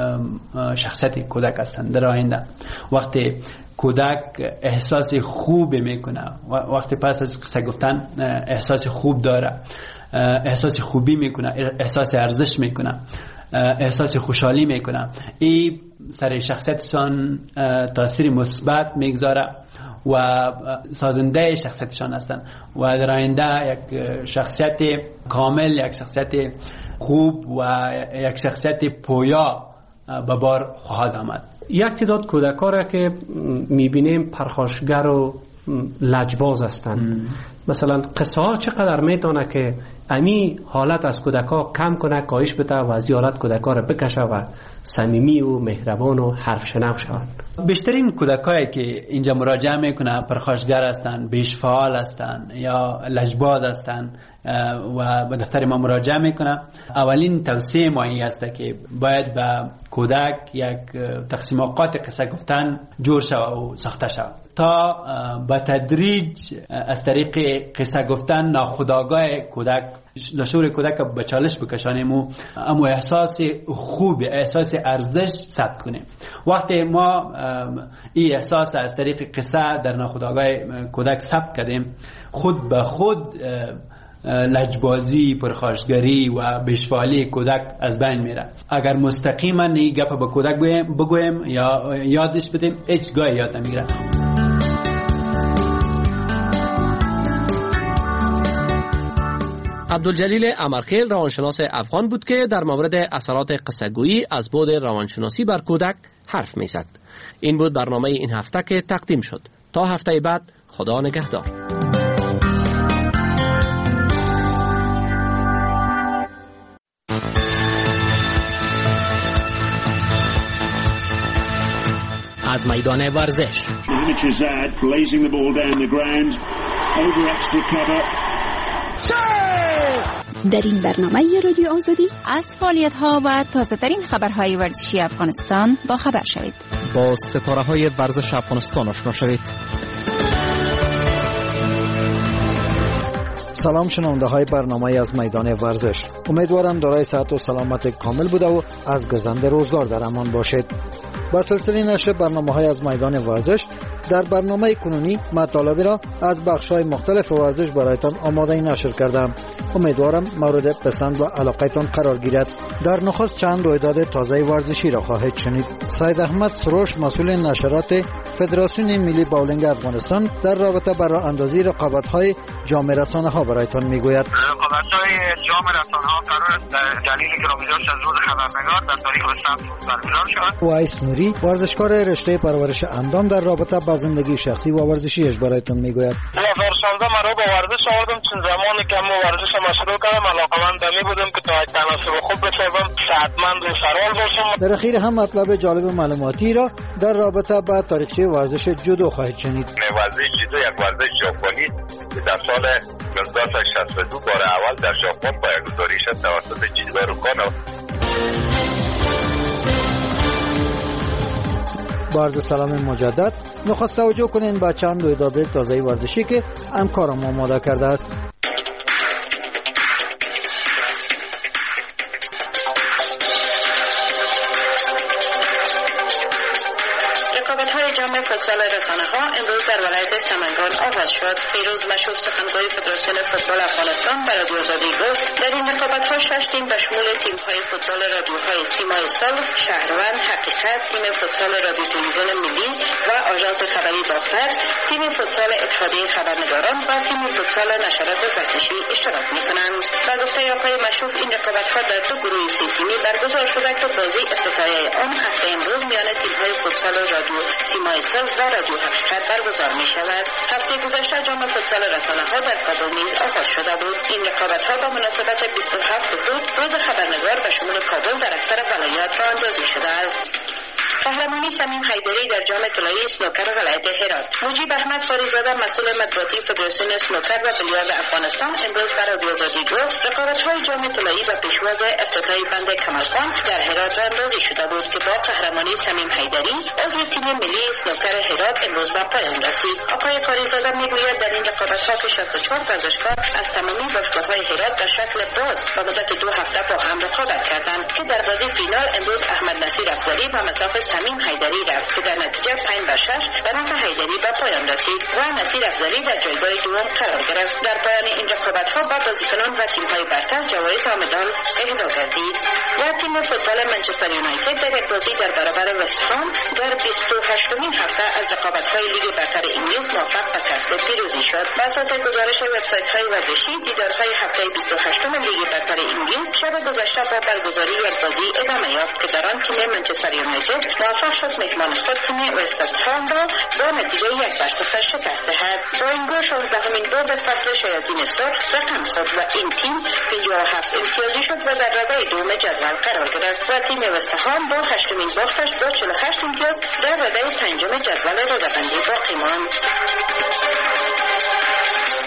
شخصیت کودک هستند در آینده. وقتی کودک احساس خوب میکنه، وقتی پس از قصه گفتن احساس خوب داره، احساس خوبی میکنه، احساس ارزش میکنه، احساس خوشحالی میکنه، این سر شخصیتشان تاثیر مثبت میگذاره و سازنده شخصیتشان هستند و در آینده یک شخصیت کامل، یک شخصیت خوب و یک شخصیت پویا به بار خواهد آمد. یک تعداد کودکان را که میبینیم پرخاشگر و لجباز هستند، مثلا قصه ها چقدر میتونه که امی حالت از کودکا کم کنه، کاهش بده و از این حالت کودکا را بکشه و صمیمی و مهربان و حرف شنو شوند؟ بیشترین کودکایی که اینجا مراجعه میکنه پرخاشگر هستند، بیش فعال هستند یا لجباز هستند و به دفتر ما مراجعه میکنه. اولین توصیه ما این است که باید به کودک یک تقسیم اوقات قصه گفتن جور شود و ساخته شود تا به تدریج از طریق قصه گفتن ناخودآگاه کودک لشور کودک به چالش بکشانیم و اما احساس خوب، احساس ارزش ثبت کنیم. وقتی ما این احساس از طریق قصه در ناخودآگاه کودک ثبت کردیم، خود به خود لجبازی، پرخاشگری و بشفالی کودک از بین میره. اگر مستقیما این گپ به کودک بگویم یا یادش بدیم، هیچ گاه یاد نمیگیره. عبدالجلیل امرخیل روانشناس افغان بود که در مورد اثرات قصه‌گویی از بعد روانشناسی بر کودک حرف میزد. این بود برنامه این هفته که تقدیم شد. تا هفته بعد، خدا نگهدار. از میدان ورزش. در این برنامه رادیو آزادی از فعالیت‌ها و تازه‌ترین خبرهای ورزشی افغانستان با خبر شوید. با ستاره‌های ورزش افغانستان آشنا شوید. سلام شنونده های برنامه از میدان ورزش. امیدوارم دارای صحت و سلامت کامل بوده و از گزند روزگار در امان باشید. با سلسله نشر برنامه های از میدان ورزش، در برنامه کنونی مطالبی را از بخش‌های مختلف ورزش برایتان آماده نشر کردم. امیدوارم مورد پسند و علاقه‌تان قرار گیرد. در نخست چند رویداد تازه ورزشی را خواهید شنید. سید احمد سروش، مسئول نشرات فدراسیون ملی باولینگ افغانستان، در رابطه با راه اندازی رقابت‌های جام رسانه‌ها برایتان میگوید. رقابت‌های جام رسانه‌ها قرار است در دلیل گرامی داشت از روز خبرنگار در تاریخ سبت برگزار شود. وایس نوری، ورزشکار رشته پرورش اندام، در رابطه با زندگی شخصی و ورزشیش برایتان میگوید. دو هزار و شانزده مرا با ورزش آوردم، چون زمانی که ما ورزش ما شروع کردم علاقه‌مند می بودم که تا تناسب خوب بسازم، صحتمند و سرحال باشم. در اخیر هم مطلب جالب معلوماتی را در رابطه با تاریخچه ورزش جودو خواهید شنید. ورزش جودو یک ورزش ژاپنی که در سال هزار و نهصد و شصت و دو بار اول در ژاپن پایه‌گذاری شد توسط چیزارو کانو. با عرض سلام مجدد، نخست توجه کنین با چند رویداد تازه ورزشی که همکارم آماده کرده است. رقابت‌های جام فوتبال رسانه‌ها امروز در ولایت سمنگان آغاز شد. فیروز مشهور سخنگوی فدراسیون فوتبال افغانستان به رادیو آزادی گفت در این رقابت‌ها شش تیم به شمول تیم‌های فوتبال رادیوهای سیمای صلح، شهروند، حقیقت، تیم فوتبال رادیو تلویزیون ملی و آژانس خبری باختر، تیم فوتبال اتحادیه خبرنگاران و تیم فوتبال نشرات ورزشی اشتراک می‌کنند. با گفته آقای مشهور این رقابت‌ها در دو گروه سه تیمی برگزار شده که بازی افتتاحیه آن هفته امروز میان تیم‌های فوتبال رادیو سیمای صلح و رادیو حقیقت برگزار می شود. هفته گذشته جام فوتبال رسانه‌ها در کابل نیز آغاز شده بود. این رقابت‌ها با مناسبت بیست و هفت خود روز خبرنگار به شمول کابل در اکثر ولایات راه اندازی شده است. قهرمانی صمیم حیدری در جام طلایی اسنوکر ولایت هرات. مجیب احمد فاریزاده، مسئول مطبوعاتی فدراسیون اسنوکر و بیلیارد افغانستان، امروز بر رادیو آزادی گفت رقابت‌های جام طلایی و پیشواز افتتاحی بند کمالخان در هرات اندازی شده بود که با قهرمانی صمیم حیدری عضو تیم ملی اسنوکر هرات امروز به پایان رسید. آقای فاریزاده میگوید در این رقابت‌ها که شصت و چهار ورزشکار از تمامی باشگاه‌های هرات به شکل باز و مدت دو هفته با هم رقابت کردند که در بازی فینال امروز احمد نصیر افضلی به مساف صمیم حیدری رفت که در نتیجه پنج بر شش به نفع حیدری به پایان رسید و نصیر افضلی در جایگاه دوم قرار گرفت. در پایان این رقابت‌ها با بازیکنان و تیم‌های برتر جوایز و مدال اهدا گردید و تیم فوتبال منچستر یونایتد در یک بازی در برابر وست هام در بیست و هشتمین هفته از رقابت‌های لیگ برتر انگلیس موفق به کسب پیروزی شد. بر اساس گزارش وبسایت‌های ورزشی، دیدارهای هفته بیست و هشتم لیگ برتر انگلیس شب گذشته با برگزاری یک بازی ادامه یافت که در آن تیم منچستر یونایتد موفق شد مهمان خود تیم وست هام را با نتیجه یک بر صفر شکست دهد. با این گل شانزدهمین برد فصل شیاطین سرخ رقم خورد و این تیم پنجاه و هفت امتیازی شد و در رده دوم جدول قرار گرفت و تیم وست هام با هشتمین باختش با چهل و هشت امتیاز در رده پنجم جدول رده‌بندی باقی ماند.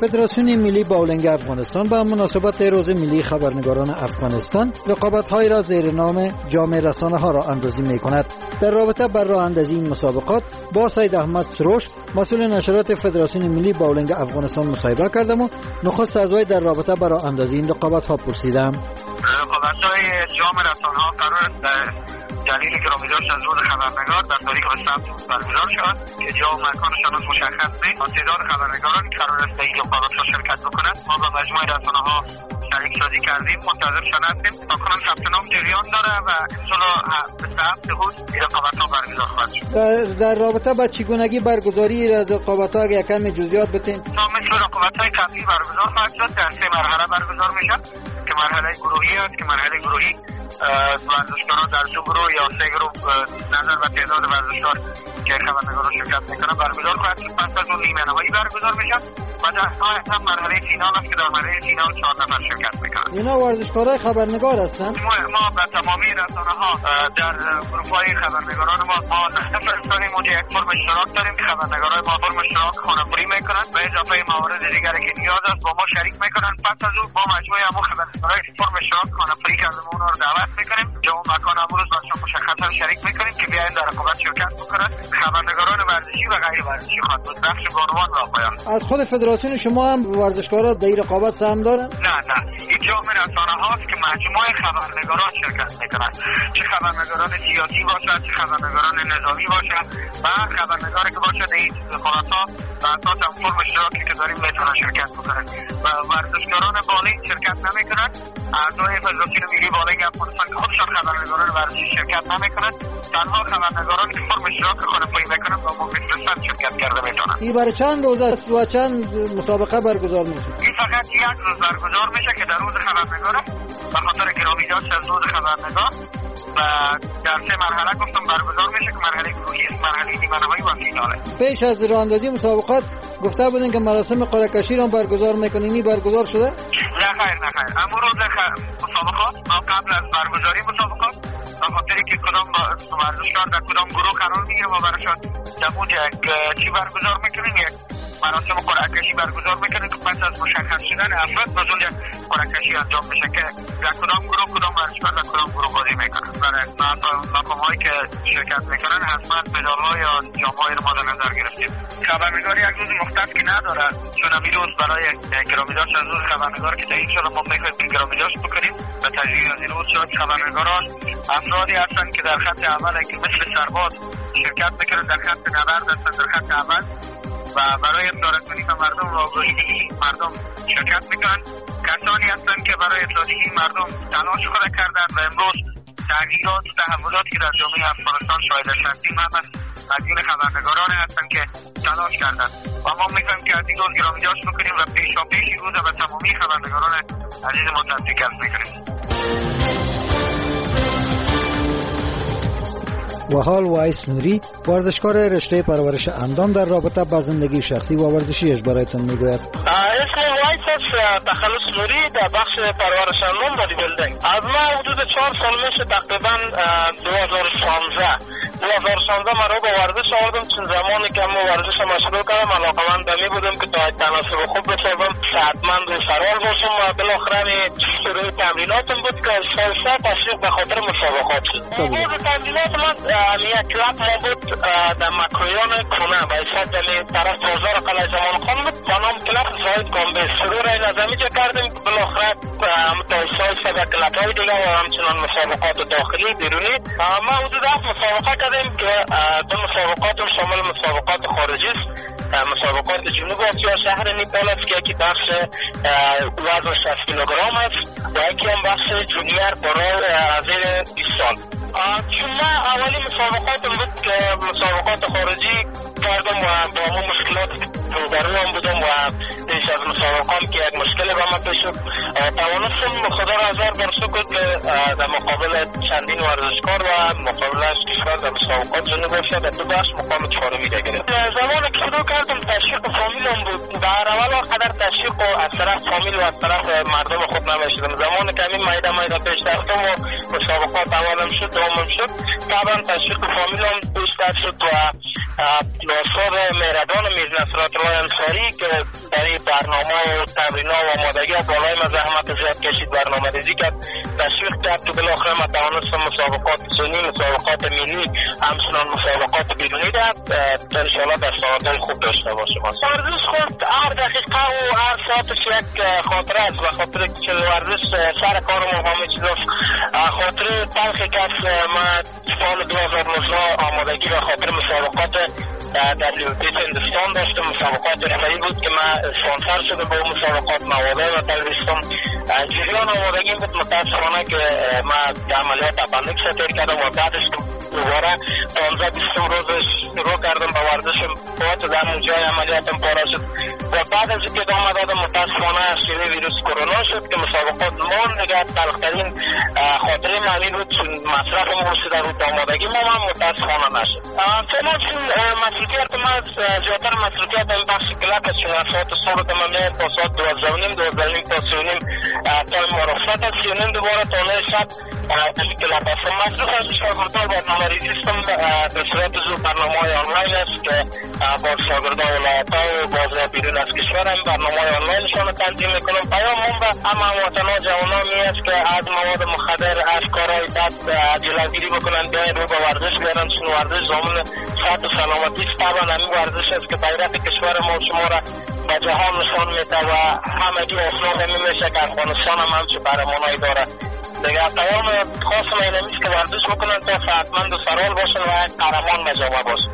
فدراسیون ملی باولنگ افغانستان به مناسبت روز ملی خبرنگاران افغانستان رقابت‌های را زیر نام جام رسانه‌ها را اندازی می‌کند. در رابطه با راه اندازی این مسابقات با سید احمد سروش مسئول نشرات فدراسیون ملی باولنگ افغانستان مصاحبه کردم و نخست از وی در رابطه با راه اندازی این رقابت‌ها پرسیدم. رقابت‌های جام رسانه‌ها قرار است دلیل گرامی داشت از روز خبرنگار در تاریخ سبت برگزار شود که جا و مکانشان مشخص نیست. تعداد خبرنگاران که قرار است در این رقابت‌ها شرکت بکنند ما با مجموعه رسانه‌ها شریک سازی کردیم، منتظرشان هستیم تا کنون ثبت نام جریان داره و انشاءالله به ثبت خود این رقابت‌ها برگزار خواهد شد. در, در رابطه با چگونگی برگزاری رقابت‌ها اگه کمی جزئیات بتین؟ تا مثل رقابت‌های قبلی برگزار خواهد شد. در سه مرحله برگزار میشه که مرحله گروهی است که مرحله گروهی ورزشکاران در دو گروه یا سه گروه نظر و تعداد ورزشکار که خبرنگاران شرکت میکنن برگزار خواهد شد. پس از اون نیمه نهایی برگزار میشه و در نهایت هم مرحله فینال است که در مرحله فینال چهار نفر شرکت میکنن. اینا ورزشکارای خبرنگار هستن؟ ما ما به تمامی رسانه‌ها در گروه‌های خبرنگاران ما ما نفرستانیم اونجا یک فرم اشتراک داریم که خبرنگارای ما فرم اشتراک خانه‌پوری میکنن و اضافه موارد دیگری که نیاز است با ما شریک میکنن. پس از اون با مجموعه همون خبرنگارای فرم اشتراک خانه‌پوری کردیم اونها رو دعوت میکنیم. جا و مکان امروز بچه‌ها مشخصا شریک میکنیم که بیاین در رقابت شرکت بکنن. خبرنگاران ورزشی و غیر ورزشی خواهد بود. بخش بانوان و پایان. از خود فدراسیون شما هم ورزشکارا در این رقابت سهم دارن؟ نه نه. این جام رسانه‌هاست که مجموعه خبرنگاران شرکت میکنن. چه خبرنگاران سیاسی باشد، چه خبرنگاران نظامی باشد و هر خبرنگاری که باشد در این رقابت‌ها به اساس فرم اشتراکی که داریم میتونن شرکت بکنن. و ورزشکاران بالینگ شرکت نمیکنن. اعضای فدراسیون ملی بالینگ افغانستان که خودشان خبرنگاران ورزشی شرکت نمیکنن. تنها خبرنگارانی که فرم اشتراک خانه‌پوری میکنن با ما میتونن شرکت کرده میتونن. این برای چند روز است و چند مسابقه برگزار میشه؟ این فقط یک روز برگزار میشه که در روز خبرنگار به خاطر گرامی داشت از روز خبرنگار و در سه مرحله گفتم برگزار میشه که مرحله گروهی است، مرحله نیمه نهایی و فیناله. پیش از راهاندازی مسابقات گفته بودن که مراسم قرعه کشی را برگزار میکنین، این برگزار شده؟ نه خیر نه خیر. اما روز مسابقات ما قبل از برگزاری مسابقات به خاطری که کدام ورزشکار در کدام گروه قرار میگیره ما براشون در اونجا چی برگزار میکنیم، یک مراسم قرعه کشی برگزار میکنیم که پس از مشخص شدن افراد باز اونجا قرعه کشی انجام میشه که در کدام گروه کدام ورزشکار در کدام گروه بازی میکنن. برای مقام‌هایی که شرکت میکنن حتما مدال‌ها یا جام‌هایی رو ما در نظر گرفتیم. خبرنگار یک روز مختص که نداره، چون همین روز برای گرامی داشت از روز خبرنگار که تعیین شده ما میخوایم که گرامی داشت بکنیم و تجلیل از این روز شد. خبرنگاران افرادی هستن که در خط اول که مثل سرباز شرکت میکنن، در خط نبرد هستن، در خط اول و برای امدادرسانی به مردم و آگاهی مردم شرکت میکنن. کسانی هستن که برای اطلاعیه مردم تلاش خود کردن و امروز تغییرات و تحولاتی که در جامعه افغانستان شاهدش هستیم هم از این خبرنگاران هستن که تلاش کردن و ما میخوایم که از این روز گرامی داشت بکنیم و پیشا پیش روز و تمامی خبرنگاران عزیز ما تبریک عرض میکنیم. و حال وایس نوری ورزشکار رشته پرورش اندام در رابطه با زندگی شخصی و ورزشیش برایتون میگوید. اسم وایس است تخلص نوری در بخش پرورش اندام بادی بیلدینگ. از ما حدود چهار سال میشه تقریبا دو هزار و شانزده دو هزار و شانزده من رو به ورزش آوردم. چون زمانی که ما ورزش مشغول کردم علاقه‌مند می بودم که تا تناسب خوب بسازم، صحتمند و سرحال باشم و بالاخره شروع تمریناتم بود که سالسه تشویق به خاطر مسابقات شد. آغاز تمرینات من یک کلاب ما بود در مکرویان کنه و ایساد دلی طرف بازار قلعه زمان خان بود با نام کلاب زاید کامبه. شروع را این از همیجا کردیم بالاخره متوسط سبا کلاب های دیگه و همچنان مسابقات داخلی بیرونی. ما حدود هفت مسابقه کردیم که دو مسابقات شامل مسابقات خارجی است. مسابقات جنوب آسیا شهر نیپال است که یکی بخش وزن شصت کیلوگرم است و یکی هم بخش جونیور برای زیر بیست سال. چون من اولی مسابقاتم بود که مسابقات خارجی کردم و با همون مشکلات روبرو هم بودم و پیش از مسابقام که یک مشکل به من پیش شد توانستم خدا را هزار بر شکر که در مقابل چندین ورزشکار و مقابلش کشور در مسابقات جنوب آسیا در دو بخش مقام چهارمی را گرفت. زمانی که شروع کردم تشویق فامیلم بود. در اول قدر تشویق از طرف فامیل و از طرف مردم خود نمیشدم. زمانی که همین میده میده پیش رفتم و مسابقات اولم شد انجام شد. طبعا تشویق فامیل هم بیشتر شد و ناصر مهربان میز نصرت الله انصاری که در این برنامه و تمرین‌ها و آمادگی بالای ما زحمت زیاد کشید، برنامه ریزی کرد، تشویق کرد که بالاخره ما توانستم مسابقات سنی، مسابقات ملی، همچنان مسابقات بیرونی را ان شاء الله دستاوردهای خوب داشته باشیم. ورزش خود هر دقیقه و هر ساعتش یک خاطره است و خاطره که ورزش سر کار ما همه چیز است. خاطره تلخی که ما سال دو هزار و نوزده آمادگی و خاطر مسابقات دبلیو پی هندوستان داشتم، مسابقات رفاهی بود که من اسپانسر شده با مسابقات مواد و تلویزیون. جریان آمادگی بود، متاسفانه که من عملیات اپندیکس تیر کردم و بعدش دوباره پانزده بیستم روزش شروع کردم به ورزشم، باید در اونجای عملیاتم پاره شد و بعد از اینکه ادامه دادم متاسفانه شیوه ویروس کرونا شد که مسابقات مان دیگه تلخترین خاطره معنی بود چون مصرف ما شده رو آمادگی ما هم متاسفانه نشد. فعلا چون مسئولیت ما زیادتر مسئولیت این بخش کلک است چون ساعت صبح تمامیه تا ساعت دوازده و نیم دوازده و نیم تا سی و نیم تایم مرخصت است، سی و نیم دوباره تا نه شب کلک است. مصرف از شاگردان برنامه ریزیستم به صورت زو برنامه های آنلاین است که با شاگردان ولایت ها و باز بیرون از کشور هم برنامه های آنلاینشان رو تنظیم میکنم. پیام هم به همه هموطنان جوانان می است که از مواد مخدر، از کارهای بد جلوگیری بکنن، بیاین رو به ورزش بیارن چون ورزش ضامن صحت و سلامتی است. طبعا همین ورزش است که غیرت کشور ما و شما را به جهان نشان میده و همگی اخلاق می میشه که افغانستان هم همچه قهرمانایی داره. دیگه پیام خاص من این است که ورزش بکنن تا صحتمند و سرحال باشن و یک قهرمان مجابه باشن.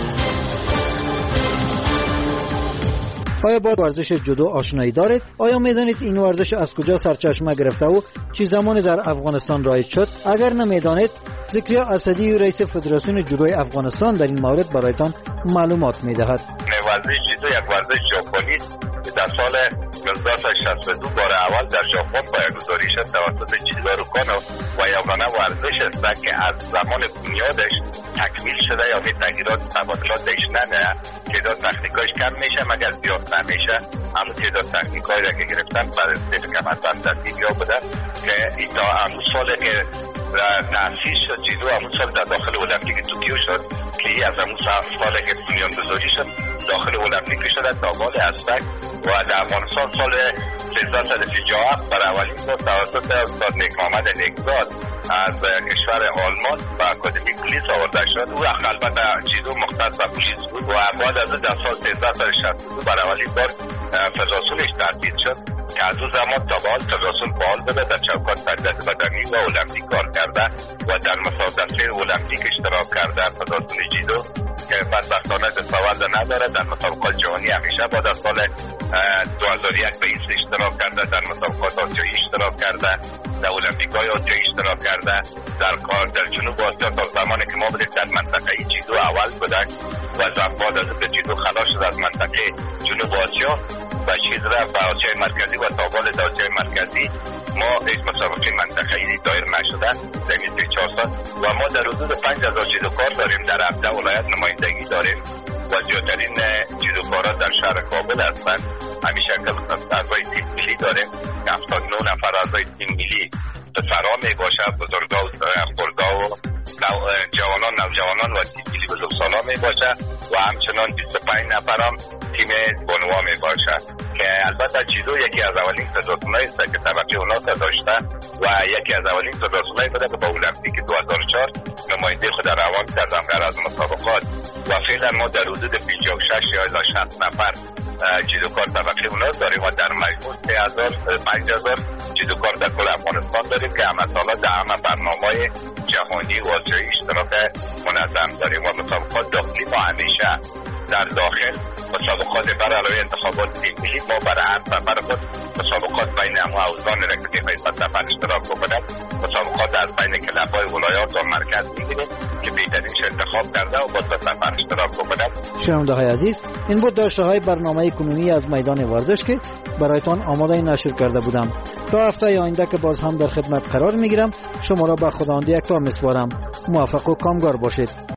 آیا با ورزش جودو آشنایی دارید؟ آیا میدانید این ورزش از کجا سرچشمه گرفته و چه زمانی در افغانستان رایج شد؟ اگر نمیدانید، ذکریا اسدی رئیس فدراسیون جودوی افغانستان در این مورد برایتان معلومات میدهد. ورزش جودو یک ورزش ژاپنی که در سال هزار و نهصد و شصت و دو بار اول در ژاپن پایه‌گذاری شد توسط جیدارو کانو و یگانه ورزش است که از زمان بنیادش تکمیل شده، یعنی تغییرات تبادلاتش نمیاد، تعداد تکنیکاش کم میشه مگر زیاد نمیشه. همون تعداد تکنیکایی را که گرفتن بعد از کمربند در لیبیا بوده که این تا همون سالی که تأسیس شد جیدو همون سال در داخل المپیک توکیو شد که ای از همون سالی که بنیانگذاری شد داخل المپیک شده تا بال اسبک و در افغانستان سال سیزده صد و پنجاه و هفت برای اولین بار توسط استاد نیک محمد نیکزاد از کشور آلمان و اکادمی پلیس آورده شد. او البته جیدو مختص به پلیس بود و بعد از در سال سیزده صد و شصت و دو برای اولین بار فدراسیونش تأسیس شد که از اون زمان تا به حال فدراسیون فعال بوده، در چوکات تربیت بدنی و المپیک کار کرده و در مسابقات المپیک اشتراک کرده. فدراسیون جیدو که بدبختانه دستاورد نداره، در مسابقات جهانی همیشه بعد از سال دو هزار و یک به ایست اشتراک کرده، در مسابقات آسیایی اشتراک کرده، در المپیک‌های آسیایی اشتراک کرده، در کار در جنوب آسیا تا زمانی که ما بودیم در منطقه جیدو اول بودن و بعد از اینکه جیدو خلاص شد از منطقه جنوب آسیا و چیز رفت به آسیای مرکزی و تا بال آسیای مرکزی ما هیچ مسابقه منطقه‌ای دایر نشده در این سه چهار سال و ما در حدود پنج هزار جودوکار داریم، در هفده ولایت نمایندگی داریم و زیادترین جودوکارا در شهر کابل هستند. همیشه که اعضای تیم ملی داریم که هفتاد و نه نفر اعضای تیم ملی پسرها می باشه، بزرگا و خردها و جوانان نوجوانان و تیم ملی بزرگسالا می باشه و همچنان بیست و پنج نفر هم تیم بانوا می باشه که البته جیدو یکی از اولین فدراسیونایی است که طبقه اونا داشته و یکی از اولین فدراسیونایی بوده که با المپیک دو هزار و چهار نماینده خود روان کردن غیر از مسابقات و فعلا ما در حدود پنجاه و شش یا شصت نفر جودوکار طبقه اونا داریم و در مجموع سه هزار پنج هزار جودوکار در کل افغانستان داریم که همه سالا در همه برنامه‌های جهانی و آسیایی اشتراک منظم داریم و مسابقات داخلی ما همیشه در داخل مسابقات برای انتخابات تیم ملی ما برای هر سفر خود مسابقات بین همه اوزان را که میخواهید به سفر اشتراک بکنند مسابقات از بین کلب‌های ولایات و مرکز میگیریم که بهترینش انتخاب کرده و باز به سفر اشتراک بکنند. شنونده های عزیز، این بود داشته های برنامه کنونی از میدان ورزش که برایتان آماده نشر کرده بودم. تا هفته آینده که باز هم در خدمت قرار میگیرم، شما را به خداوند یکتا میسپارم. موفق و کامگار باشید.